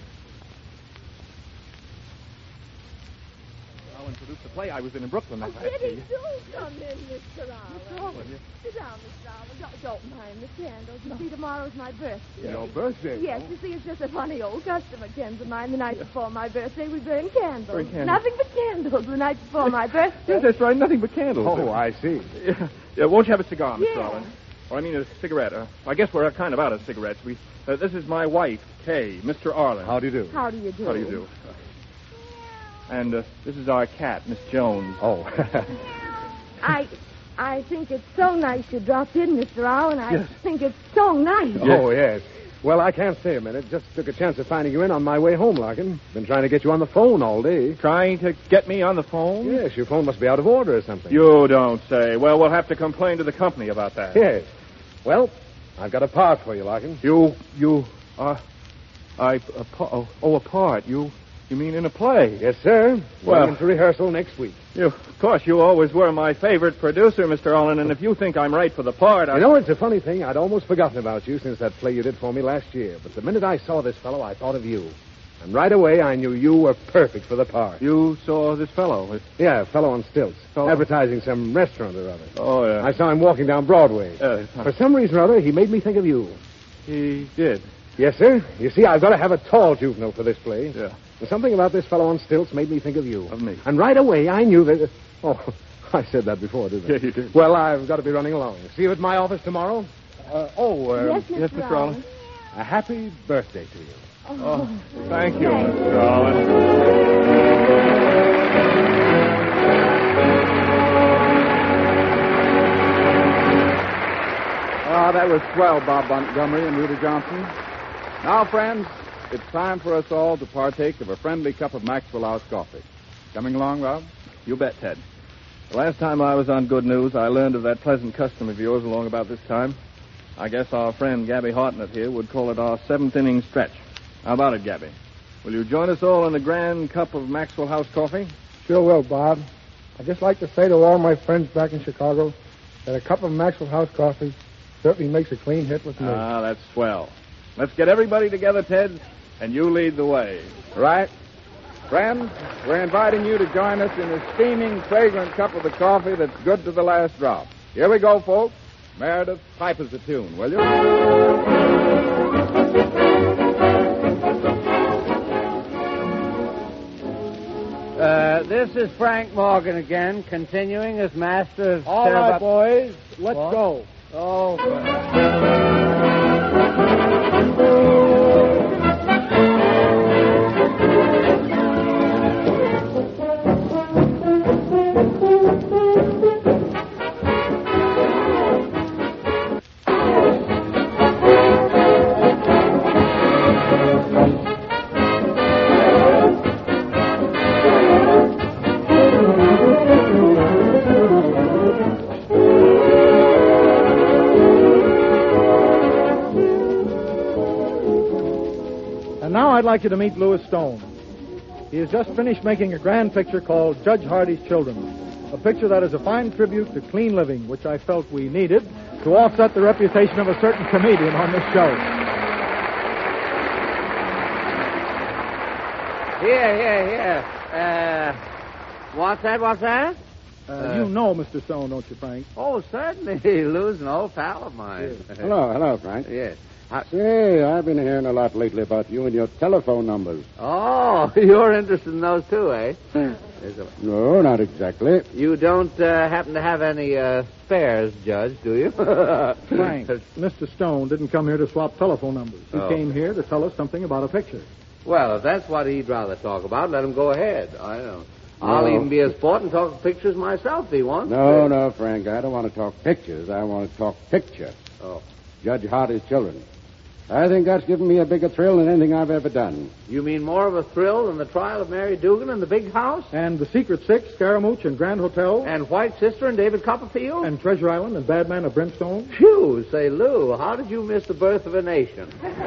I'll introduce the play. I was in Brooklyn. Oh, did he do come in, Mister Allen? Sit down, Mister Allen. Don't, don't mind the candles. You see, tomorrow's my birthday. Your birthday? Yes, you see, it's just a funny old custom of Ken's of mine. The night before my birthday, we burn candles. Burn candles. Nothing but candles the night before my birthday. Yes, that's right. Nothing but candles. Oh, I see. Yeah, yeah, won't you have a cigar, Mister Yeah. Allen? Or I mean a cigarette. Uh, I guess we're kind of out of cigarettes. We, uh, this is my wife, Kay, Mister Arlen. How do you do? How do you do? How do you do? And uh, this is our cat, Miss Jones. Oh. I, I think it's so nice you dropped in, Mister Allen. I Yes. think it's so nice. Oh, yes. Well, I can't stay a minute. Just took a chance of finding you in on my way home, Larkin. Been trying to get you on the phone all day. Trying to get me on the phone? Yes, your phone must be out of order or something. You don't say. Well, we'll have to complain to the company about that. Yes. Well, I've got a part for you, Larkin. You, you, uh, I, a, pa- oh, oh, a part. You, you mean in a play? Yes, sir. Well- Going into rehearsal next week. You, of course, you always were my favorite producer, Mister Allen, and if you think I'm right for the part, I... You know, it's a funny thing. I'd almost forgotten about you since that play you did for me last year. But the minute I saw this fellow, I thought of you. And right away, I knew you were perfect for the part. You saw this fellow? It- Yeah, a fellow on stilts. Fellow? Advertising some restaurant or other. Oh, yeah. I saw him walking down Broadway. Uh, For some reason or other, he made me think of you. he did. Yes, sir. You see, I've got to have a tall juvenile for this play. Yeah. And something about this fellow on stilts made me think of you. Of me. And right away, I knew that... Oh, I said that before, didn't I? Yeah, you did. Well, I've got to be running along. See you at my office tomorrow? Uh, oh, uh, Yes, Mister yes, Mister Allen. Allen. a happy birthday to you. Oh, thank you, Mister Allen. Ah, that was swell, Bob Montgomery and Rita Johnson. Now, friends, it's time for us all to partake of a friendly cup of Maxwell House coffee. Coming along, Rob? You bet, Ted. The last time I was on Good News, I learned of that pleasant custom of yours along about this time. I guess our friend Gabby Hartnett here would call it our seventh inning stretch. How about it, Gabby? Will you join us all in a grand cup of Maxwell House coffee? Sure will, Bob. I'd just like to say to all my friends back in Chicago that a cup of Maxwell House coffee certainly makes a clean hit with me. Ah, that's swell. Let's get everybody together, Ted, and you lead the way. Right. Friends, we're inviting you to join us in a steaming, fragrant cup of the coffee that's good to the last drop. Here we go, folks. Meredith, pipe us a tune, will you? Uh, this is Frank Morgan again, continuing as master of... All right, boys. Let's What? go. Oh, I'd like you to meet Louis Stone. He has just finished making a grand picture called Judge Hardy's Children, a picture that is a fine tribute to clean living, which I felt we needed to offset the reputation of a certain comedian on this show. Here, here, here. Uh, what's that, what's that? Uh, Uh, you know Mister Stone, don't you, Frank? Oh, certainly. Lou's an old pal of mine. Hello, hello, Frank. Yes. How- Say, I've been hearing a lot lately about you and your telephone numbers. Oh, you're interested in those too, eh? There's a- No, not exactly. You don't uh, happen to have any uh, spares, Judge, do you? Frank, Mister Stone didn't come here to swap telephone numbers. He Oh. came here to tell us something about a picture. Well, if that's what he'd rather talk about, let him go ahead. I don't. I'll No. even be a sport and talk pictures myself if he wants. No, no, Frank, I don't want to talk pictures. I want to talk picture. Oh. Judge Hardy's Children. I think that's given me a bigger thrill than anything I've ever done. You mean more of a thrill than the trial of Mary Dugan in the big house? And the Secret Six, Scaramouche and Grand Hotel. And White Sister and David Copperfield? And Treasure Island and Badman of Brimstone. Phew, say, Lou, how did you miss the birth of a nation?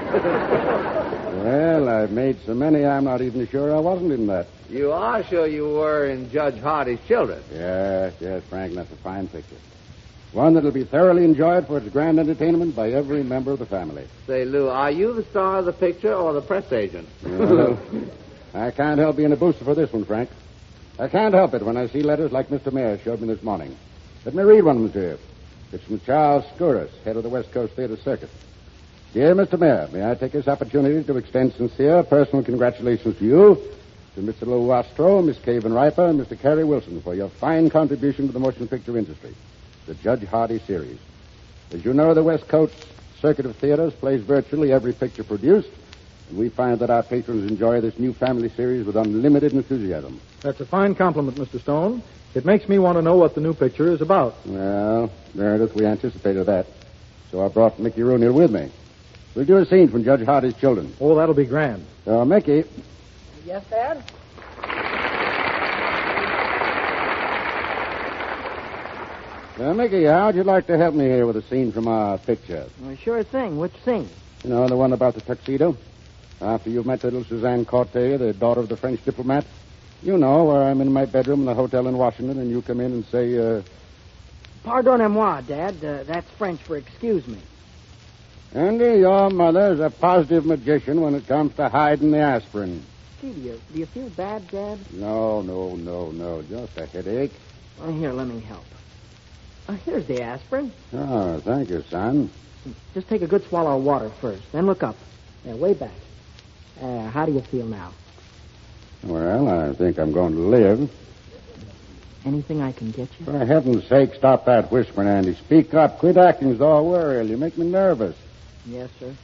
Well, I've made so many I'm not even sure I wasn't in that. You are sure you were in Judge Hardy's Children. Yes, yes, Frank, that's a fine picture. One that'll be thoroughly enjoyed for its grand entertainment by every member of the family. Say, Lou, are you the star of the picture or the press agent? Well, I can't help being a booster for this one, Frank. I can't help it when I see letters like Mister Mayer showed me this morning. Let me read one of them to you. It's from Charles Skouras, head of the West Coast Theater Circuit. Dear Mister Mayer, may I take this opportunity to extend sincere personal congratulations to you, to Mister Lou Wastro, Miss Kay Van Riper, and Mister Carey Wilson for your fine contribution to the motion picture industry, the Judge Hardy series. As you know, the West Coast Circuit of Theaters plays virtually every picture produced, and we find that our patrons enjoy this new family series with unlimited enthusiasm. That's a fine compliment, Mister Stone. It makes me want to know what the new picture is about. Well, Meredith, we anticipated that. So I brought Mickey Rooney with me. We'll do a scene from Judge Hardy's Children. Oh, that'll be grand. So, Mickey. Yes, Dad? Uh, Mickey, how'd you like to help me here with a scene from our picture? Well, sure thing. Which scene? You know, the one about the tuxedo? After you've met little Suzanne Corte, the daughter of the French diplomat. You know, where I'm in my bedroom in the hotel in Washington, and you come in and say, uh... Pardonnez-moi, Dad. Uh, that's French for excuse me. Andy, your mother's a positive magician when it comes to hiding the aspirin. Gee, do you, do you feel bad, Dad? No, no, no, no. Just a headache. Well, here, let me help. Uh, here's the aspirin. Oh, thank you, son. Just take a good swallow of water first. Then look up. Yeah, way back. Uh, how do you feel now? Well, I think I'm going to live. Anything I can get you? For heaven's sake, stop that whispering, Andy. Speak up. Quit acting as though worried. You make me nervous. Yes, sir.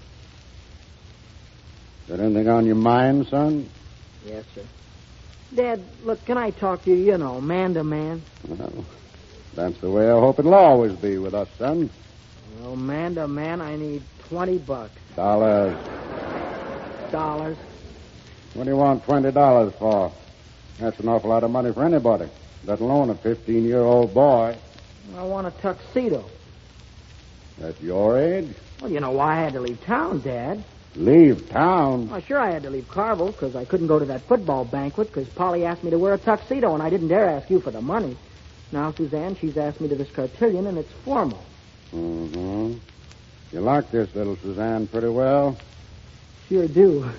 Got anything on your mind, son? Yes, sir. Dad, look, can I talk to you, you know, man to man? Well, that's the way I hope it'll always be with us, son. Well, man to man, I need twenty bucks. Dollars. Dollars. What do you want twenty dollars for? That's an awful lot of money for anybody, let alone a fifteen-year-old boy. I want a tuxedo. At your age? Well, you know why I had to leave town, Dad. Leave town? Well, sure, I had to leave Carville because I couldn't go to that football banquet because Polly asked me to wear a tuxedo, and I didn't dare ask you for the money. Now, Suzanne, she's asked me to this cotillion, and it's formal. Mm-hmm. You like this little Suzanne pretty well? Sure do.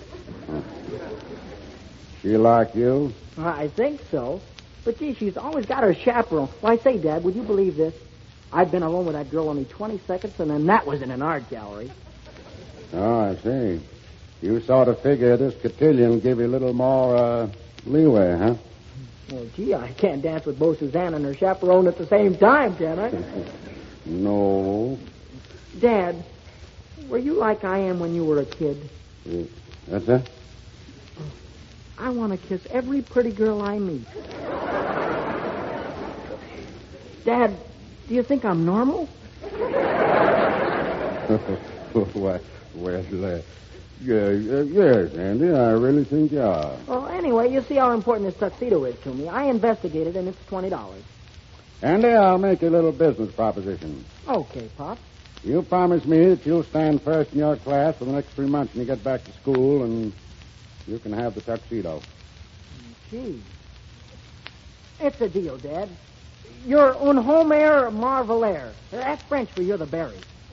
She like you? Well, I think so. But, gee, she's always got her chaperone. Well, I say, Dad, would you believe this? I've been alone with that girl only twenty seconds, and then that was in an art gallery. Oh, I see. You sort of figure this cotillion will give you a little more uh, leeway, huh? Well, gee, I can't dance with both Suzanne and her chaperone at the same time, can I? No. Dad, were you like I am when you were a kid? That's it? I want to kiss every pretty girl I meet. Dad, do you think I'm normal? Why, well, uh, yeah, uh, yes, Andy, I really think you are. Well, anyway, you see how important this tuxedo is to me. I investigated, and it's twenty dollars. Andy, I'll make you a little business proposition. Okay, Pop. You promise me that you'll stand first in your class for the next three months when you get back to school, and you can have the tuxedo. Gee. It's a deal, Dad. You're un homer marvelaire. That's French for you're the berry.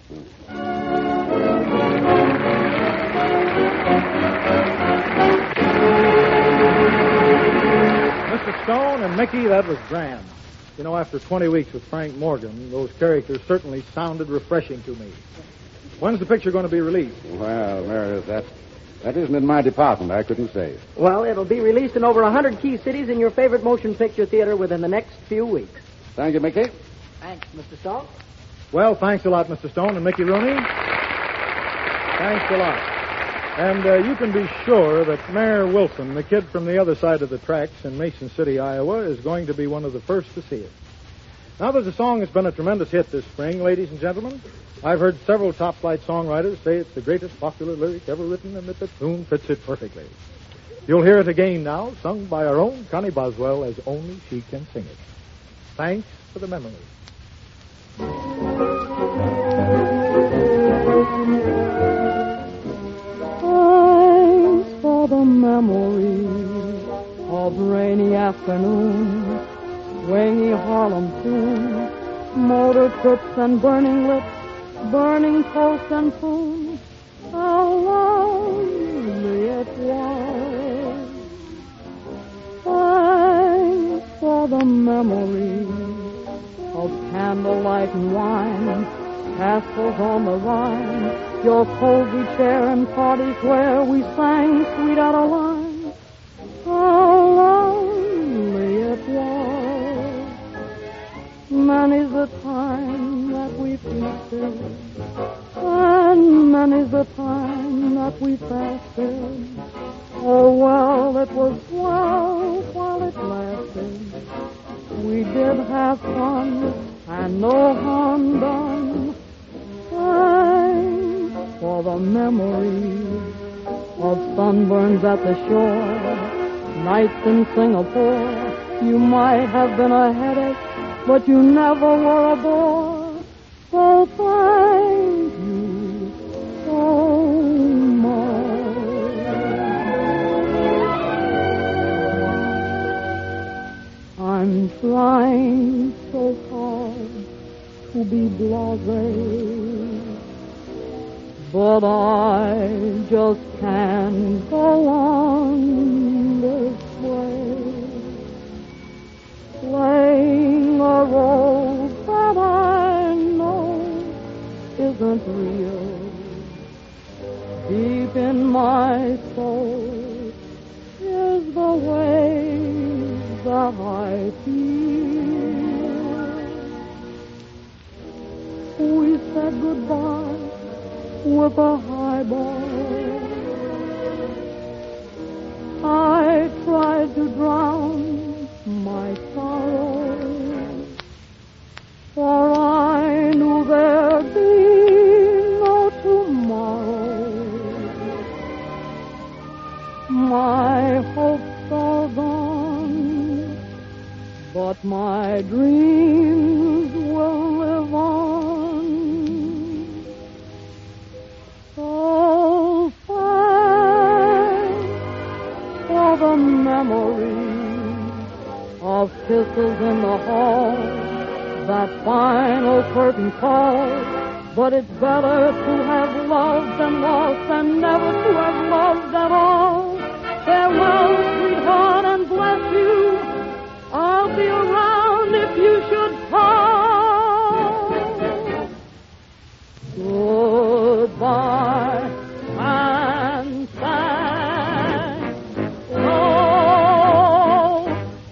Mister Stone and Mickey, that was grand. You know, after twenty weeks with Frank Morgan, those characters certainly sounded refreshing to me. When's the picture going to be released? Well, Meredith, that, that isn't in my department. I couldn't say. Well, it'll be released in over a hundred key cities in your favorite motion picture theater within the next few weeks. Thank you, Mickey. Thanks, Mister Stone. Well, thanks a lot, Mister Stone and Mickey Rooney. Thanks a lot. And uh, you can be sure that Mayor Wilson, the kid from the other side of the tracks in Mason City, Iowa, is going to be one of the first to see it. Now, there's a song that's been a tremendous hit this spring, ladies and gentlemen. I've heard several top-flight songwriters say it's the greatest popular lyric ever written and that the tune fits it perfectly. You'll hear it again now, sung by our own Connie Boswell as only she can sing it. Thanks for the memory. Thanks for the memory of rainy afternoon, swingy Harlem tune, motor trips and burning lips, burning toast and food. How lovely it was. Thanks for the memory of candlelight and wine, castles on the Rhine, your cozy chair and parties where we sang Sweet Adeline. How lovely it was. Many's the time that we feasted, and many's the time that we fasted. Oh, well, it was well while it lasted. We did have fun and no harm done. Thanks for the memory of sunburns at the shore, nights in Singapore. You might have been a headache, but you never were a bore. So thank you so much. I'm trying so hard to be blasé, but I just can't go on this way, playing a role that I know isn't real. Deep in my soul is the way that I feel. We said goodbye with a highball. I tried to drown my sorrow, for I knew there'd be no tomorrow. My hopes are gone, but my dreams will live on. So thanks for the memory of kisses in the hall, that final curtain call. But it's better to have loved and lost than never to have loved at all. Farewell, sweetheart, and bless you. I'll be around if you should call. Goodbye and thanks. Oh,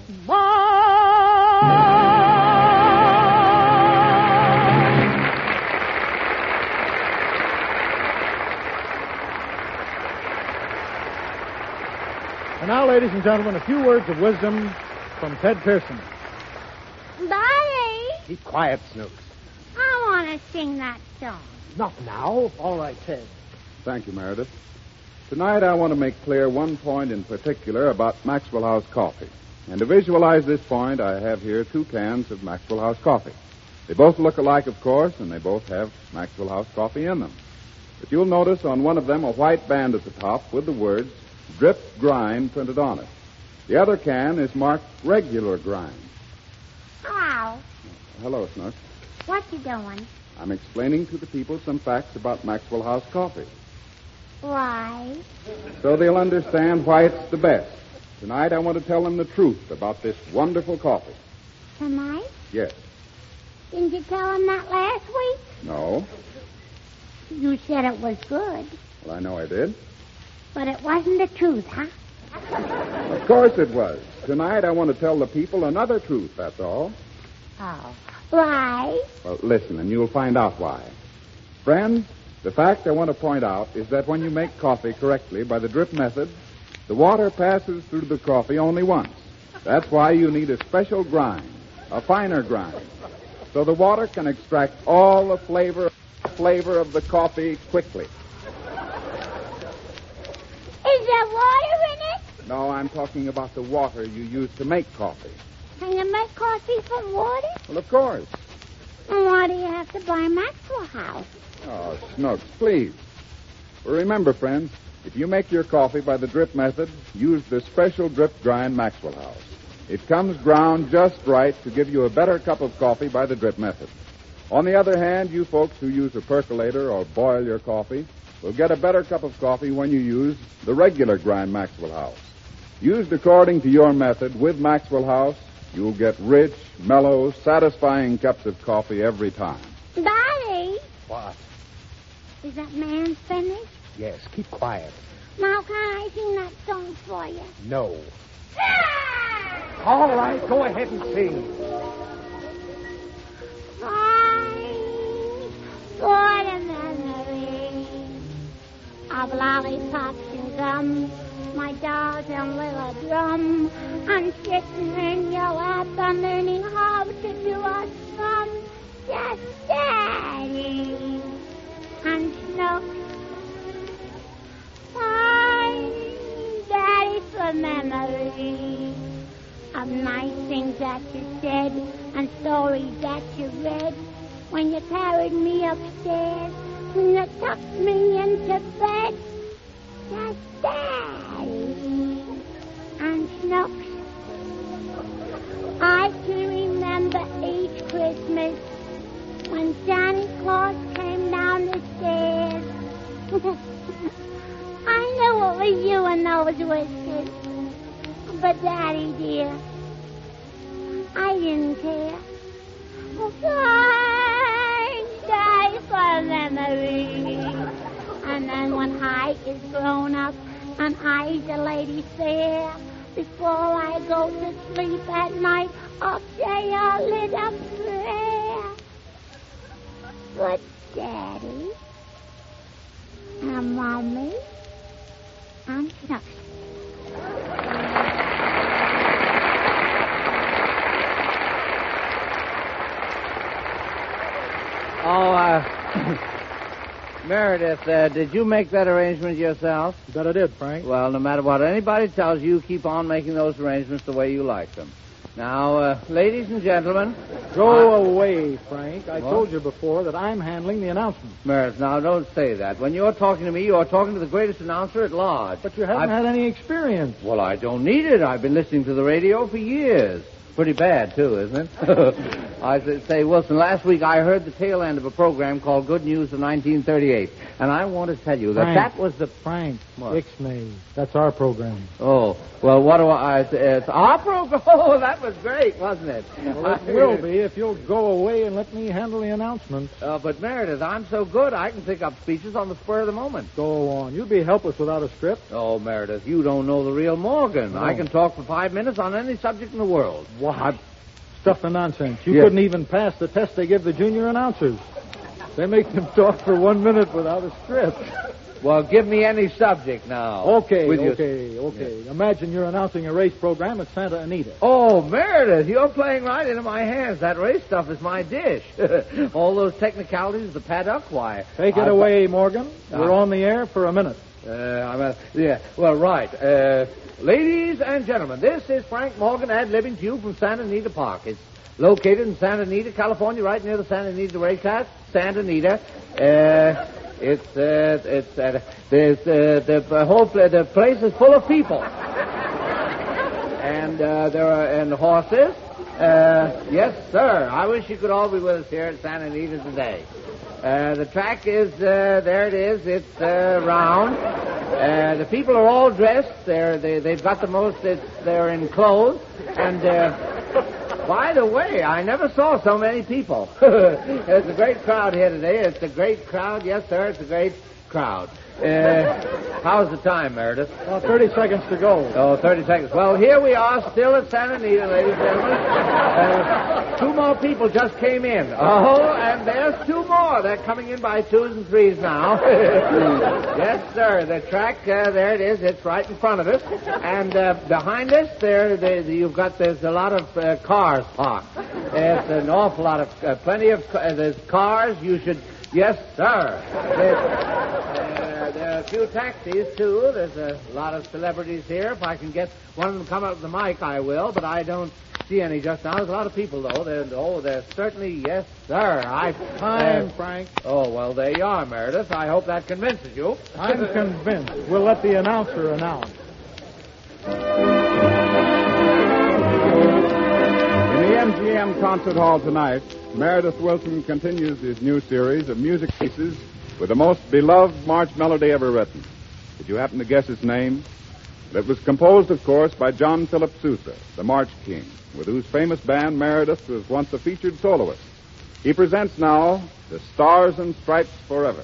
And now, ladies and gentlemen, a few words of wisdom from Ted Pearson. Daddy, Keep quiet, Snooks. I want to sing that song. Not now. All right, Ted. Thank you, Meredith. Tonight I want to make clear one point in particular about Maxwell House coffee. And to visualize this point, I have here two cans of Maxwell House coffee. They both look alike, of course, and they both have Maxwell House coffee in them. But you'll notice on one of them a white band at the top with the words, drip grind printed on it. The other can is marked regular grind. Hello. Hello, Snooks. What you doing? I'm explaining to the people some facts about Maxwell House coffee, Why? so they'll understand why it's the best. Tonight, I want to tell them the truth about this wonderful coffee. Tonight? Yes. Didn't you tell him that last week? No. You said it was good, Well, I know I did. but it wasn't the truth, huh? Of course it was. Tonight, I want to tell the people another truth, that's all. Oh. Why? Well, listen, and you'll find out why. Friends, the fact I want to point out is that when you make coffee correctly by the drip method, the water passes through the coffee only once. That's why you need a special grind, a finer grind, so the water can extract all the flavor, flavor of the coffee quickly. Is there water in it? No, I'm talking about the water you use to make coffee. Can you make coffee from water? Well, of course. And why do you have to buy Maxwell House? Oh, Snooks, please. Well, remember, friends, if you make your coffee by the drip method, use the special drip grind Maxwell House. It comes ground just right to give you a better cup of coffee by the drip method. On the other hand, you folks who use a percolator or boil your coffee will get a better cup of coffee when you use the regular grind Maxwell House. Used according to your method with Maxwell House, you'll get rich, mellow, satisfying cups of coffee every time. Daddy, What? is that man finished? Yes, keep quiet. Now can I sing that song for you? No. All right, go ahead and sing. Fine for the memory of lollipops and gum, my dolls and little drum. I'm sitting in your lap, I'm learning how to do a sum. Just Daddy and Snooks. Fine Daddy for memory of nice things that you said and stories that you read when you carried me upstairs, when you tucked me into bed. Just Daddy and Snooks. I can remember each Christmas when Santa Claus came down the stairs. I knew it was you in those whiskers. But, Daddy, dear, I didn't care. Thanks, Daddy, for memory. And then when I is grown up and I's a lady fair, before I go to sleep at night, I'll say a little prayer. But, Daddy, and Mommy, and Snooks. Oh, uh, Meredith, uh, did you make that arrangement yourself? Bet I did, Frank. Well, no matter what anybody tells you, keep on making those arrangements the way you like them. Now, uh, ladies and gentlemen... Go I... away, Frank. I What? told you before that I'm handling the announcement. Meredith, now, don't say that. When you're talking to me, you're talking to the greatest announcer at large. But you haven't I've... had any experience. Well, I don't need it. I've been listening to the radio for years. Pretty bad, too, isn't it? I say, Wilson, last week I heard the tail end of a program called Good News of nineteen thirty-eight, and I want to tell you that Frank, that was the... Frank, What? Ixnay. That's our program. Oh, well, what do I... It's our program. Oh, that was great, wasn't it? Well, it will be if you'll go away and let me handle the announcement. Uh, but, Meredith, I'm so good, I can pick up speeches on the spur of the moment. Go on. You'd be helpless without a script. Oh, Meredith, you don't know the real Morgan. No. I can talk for five minutes on any subject in the world. What? Stuff and nonsense. You Yes. couldn't even pass the test they give the junior announcers. They make them talk for one minute without a script. Well, give me any subject now. Okay, With your- okay, okay. Imagine you're announcing a race program at Santa Anita. Oh, Meredith, you're playing right into my hands. That race stuff is my dish. All those technicalities, the paddock, why? Take it I've- away, Morgan. We're Ah. on the air for a minute. Uh, I'm a, yeah, well, right. Uh, ladies and gentlemen, this is Frank Morgan ad-libbing to you from Santa Anita Park. It's located in Santa Anita, California, right near the Santa Anita racetrack. Santa Anita. Uh, It's uh, it's uh, there's uh, the uh, whole pla- the place is full of people, and uh, there are and horses. Uh, yes, sir. I wish you could all be with us here at Santa Anita today. Uh, the track is uh, there. It is. It's uh, round. Uh, the people are all dressed. They're they, they've got the most. It's, they're in clothes. And uh, by the way, I never saw so many people. There's a great crowd here today. It's a great crowd. Yes, sir. It's a great crowd. Uh, how's the time, Meredith? Well, thirty seconds to go. Oh, thirty seconds. Well, here we are still at Santa Anita, ladies and gentlemen. Uh, two more people just came in. Oh, and there's two more. They're coming in by twos and threes now. Yes, sir. The track, uh, there it is. It's right in front of us. And uh, behind us, there, there, you've got, there's a lot of uh, cars parked. There's an awful lot of, uh, plenty of, uh, there's cars. You should, yes, sir. There's, uh, there are a few taxis, too. There's a lot of celebrities here. If I can get one of them come up with the mic, I will, but I don't see any just now. There's a lot of people, though. There, oh, there's certainly, yes, sir. I, Time, uh, Frank. Oh, well, there you are, Meredith. I hope that convinces you. I'm convinced. We'll let the announcer announce. In the M G M Concert Hall tonight, Meredith Wilson continues his new series of music pieces with the most beloved march melody ever written. Did you happen to guess its name? It was composed, of course, by John Philip Sousa, the March King, with whose famous band Meredith was once a featured soloist. He presents now The Stars and Stripes Forever.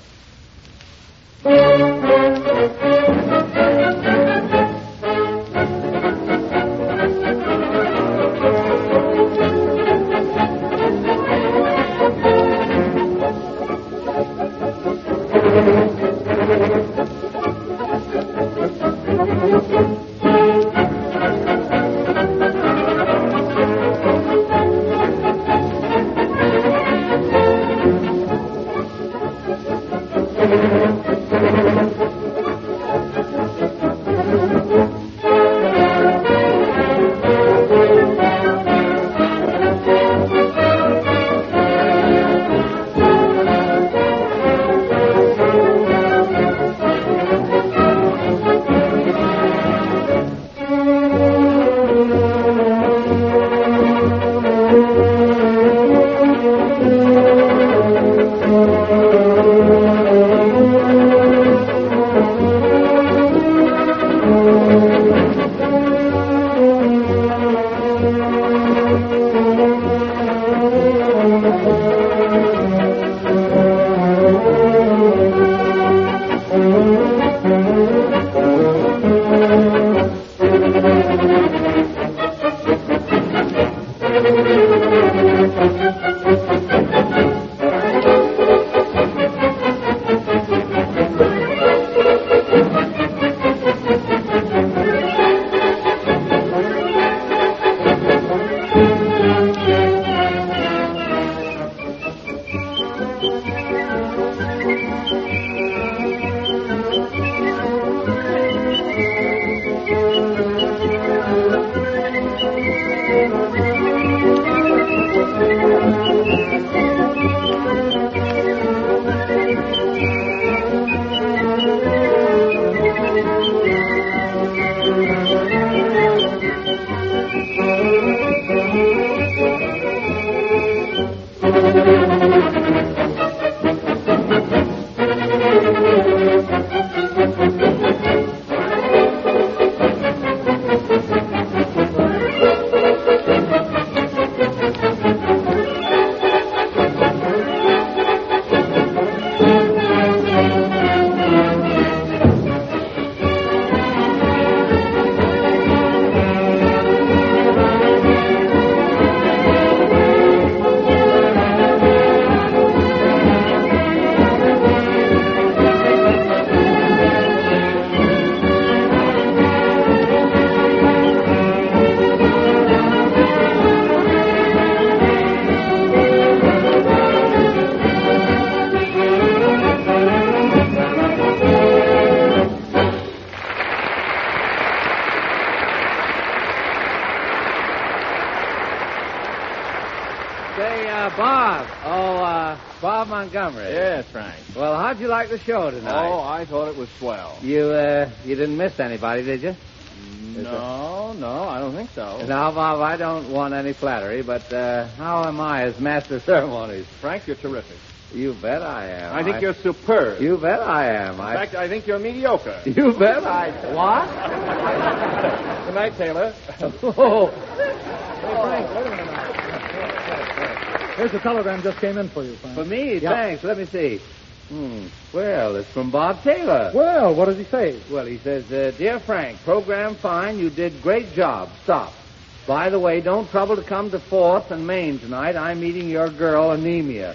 Oh, uh, Bob Montgomery. Yes, Frank. Well, how'd you like the show tonight? Oh, I thought it was swell. You, uh, you didn't miss anybody, did you? No, no, I don't think so. Now, Bob, I don't want any flattery, but uh, how am I as master of ceremonies? Frank, you're terrific. You bet I am. I think I... you're superb. You bet I am. In I... fact, I think you're mediocre. You bet I... What? Good night, Taylor. Oh. Hey, Frank, wait a minute now. Here's a telegram just came in for you, Frank. For me? Yeah. Thanks. Let me see. Hmm. Well, it's from Bob Taylor. Well, what does he say? Well, he says, uh, Dear Frank, program fine. You did great job. Stop. By the way, don't trouble to come to Fourth and Main tonight. I'm meeting your girl, Anemia.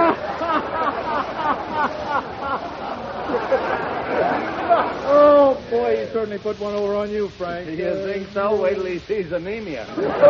Oh, boy, he certainly put one over on you, Frank. You uh, think so? Wait till he sees Anemia.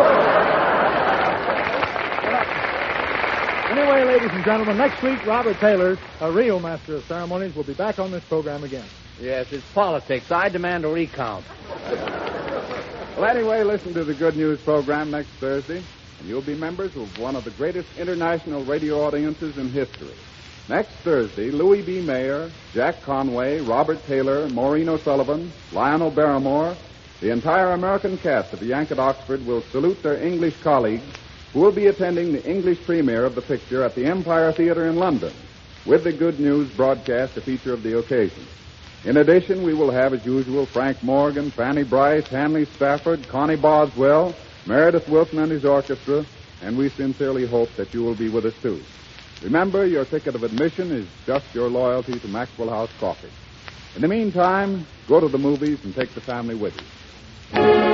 Anyway, ladies and gentlemen, next week, Robert Taylor, a real master of ceremonies, will be back on this program again. Yes, it's politics. I demand a recount. Well, anyway, listen to the Good News program next Thursday, and you'll be members of one of the greatest international radio audiences in history. Next Thursday, Louis B. Mayer, Jack Conway, Robert Taylor, Maureen O'Sullivan, Lionel Barrymore, the entire American cast of The Yank at Oxford will salute their English colleagues who will be attending the English premiere of the picture at the Empire Theatre in London, with the Good News broadcast a feature of the occasion. In addition, we will have, as usual, Frank Morgan, Fanny Bryce, Hanley Stafford, Connie Boswell, Meredith Wilson and his orchestra, and we sincerely hope that you will be with us, too. Remember, your ticket of admission is just your loyalty to Maxwell House Coffee. In the meantime, go to the movies and take the family with you.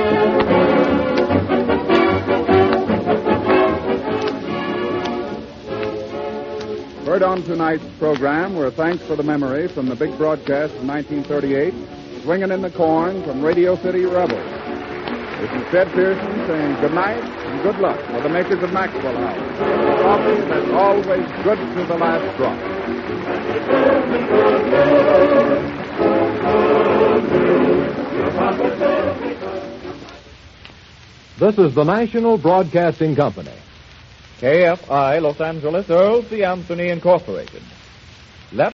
Heard on tonight's program were thanks for the memory from the big broadcast of nineteen thirty-eight, Swinging in the Corn from Radio City Rebels. This is Ted Pearson saying good night and good luck for the makers of Maxwell House. Coffee that's always good to the last drop. This is the National Broadcasting Company. K F I, Los Angeles, Earl C. Anthony Incorporated.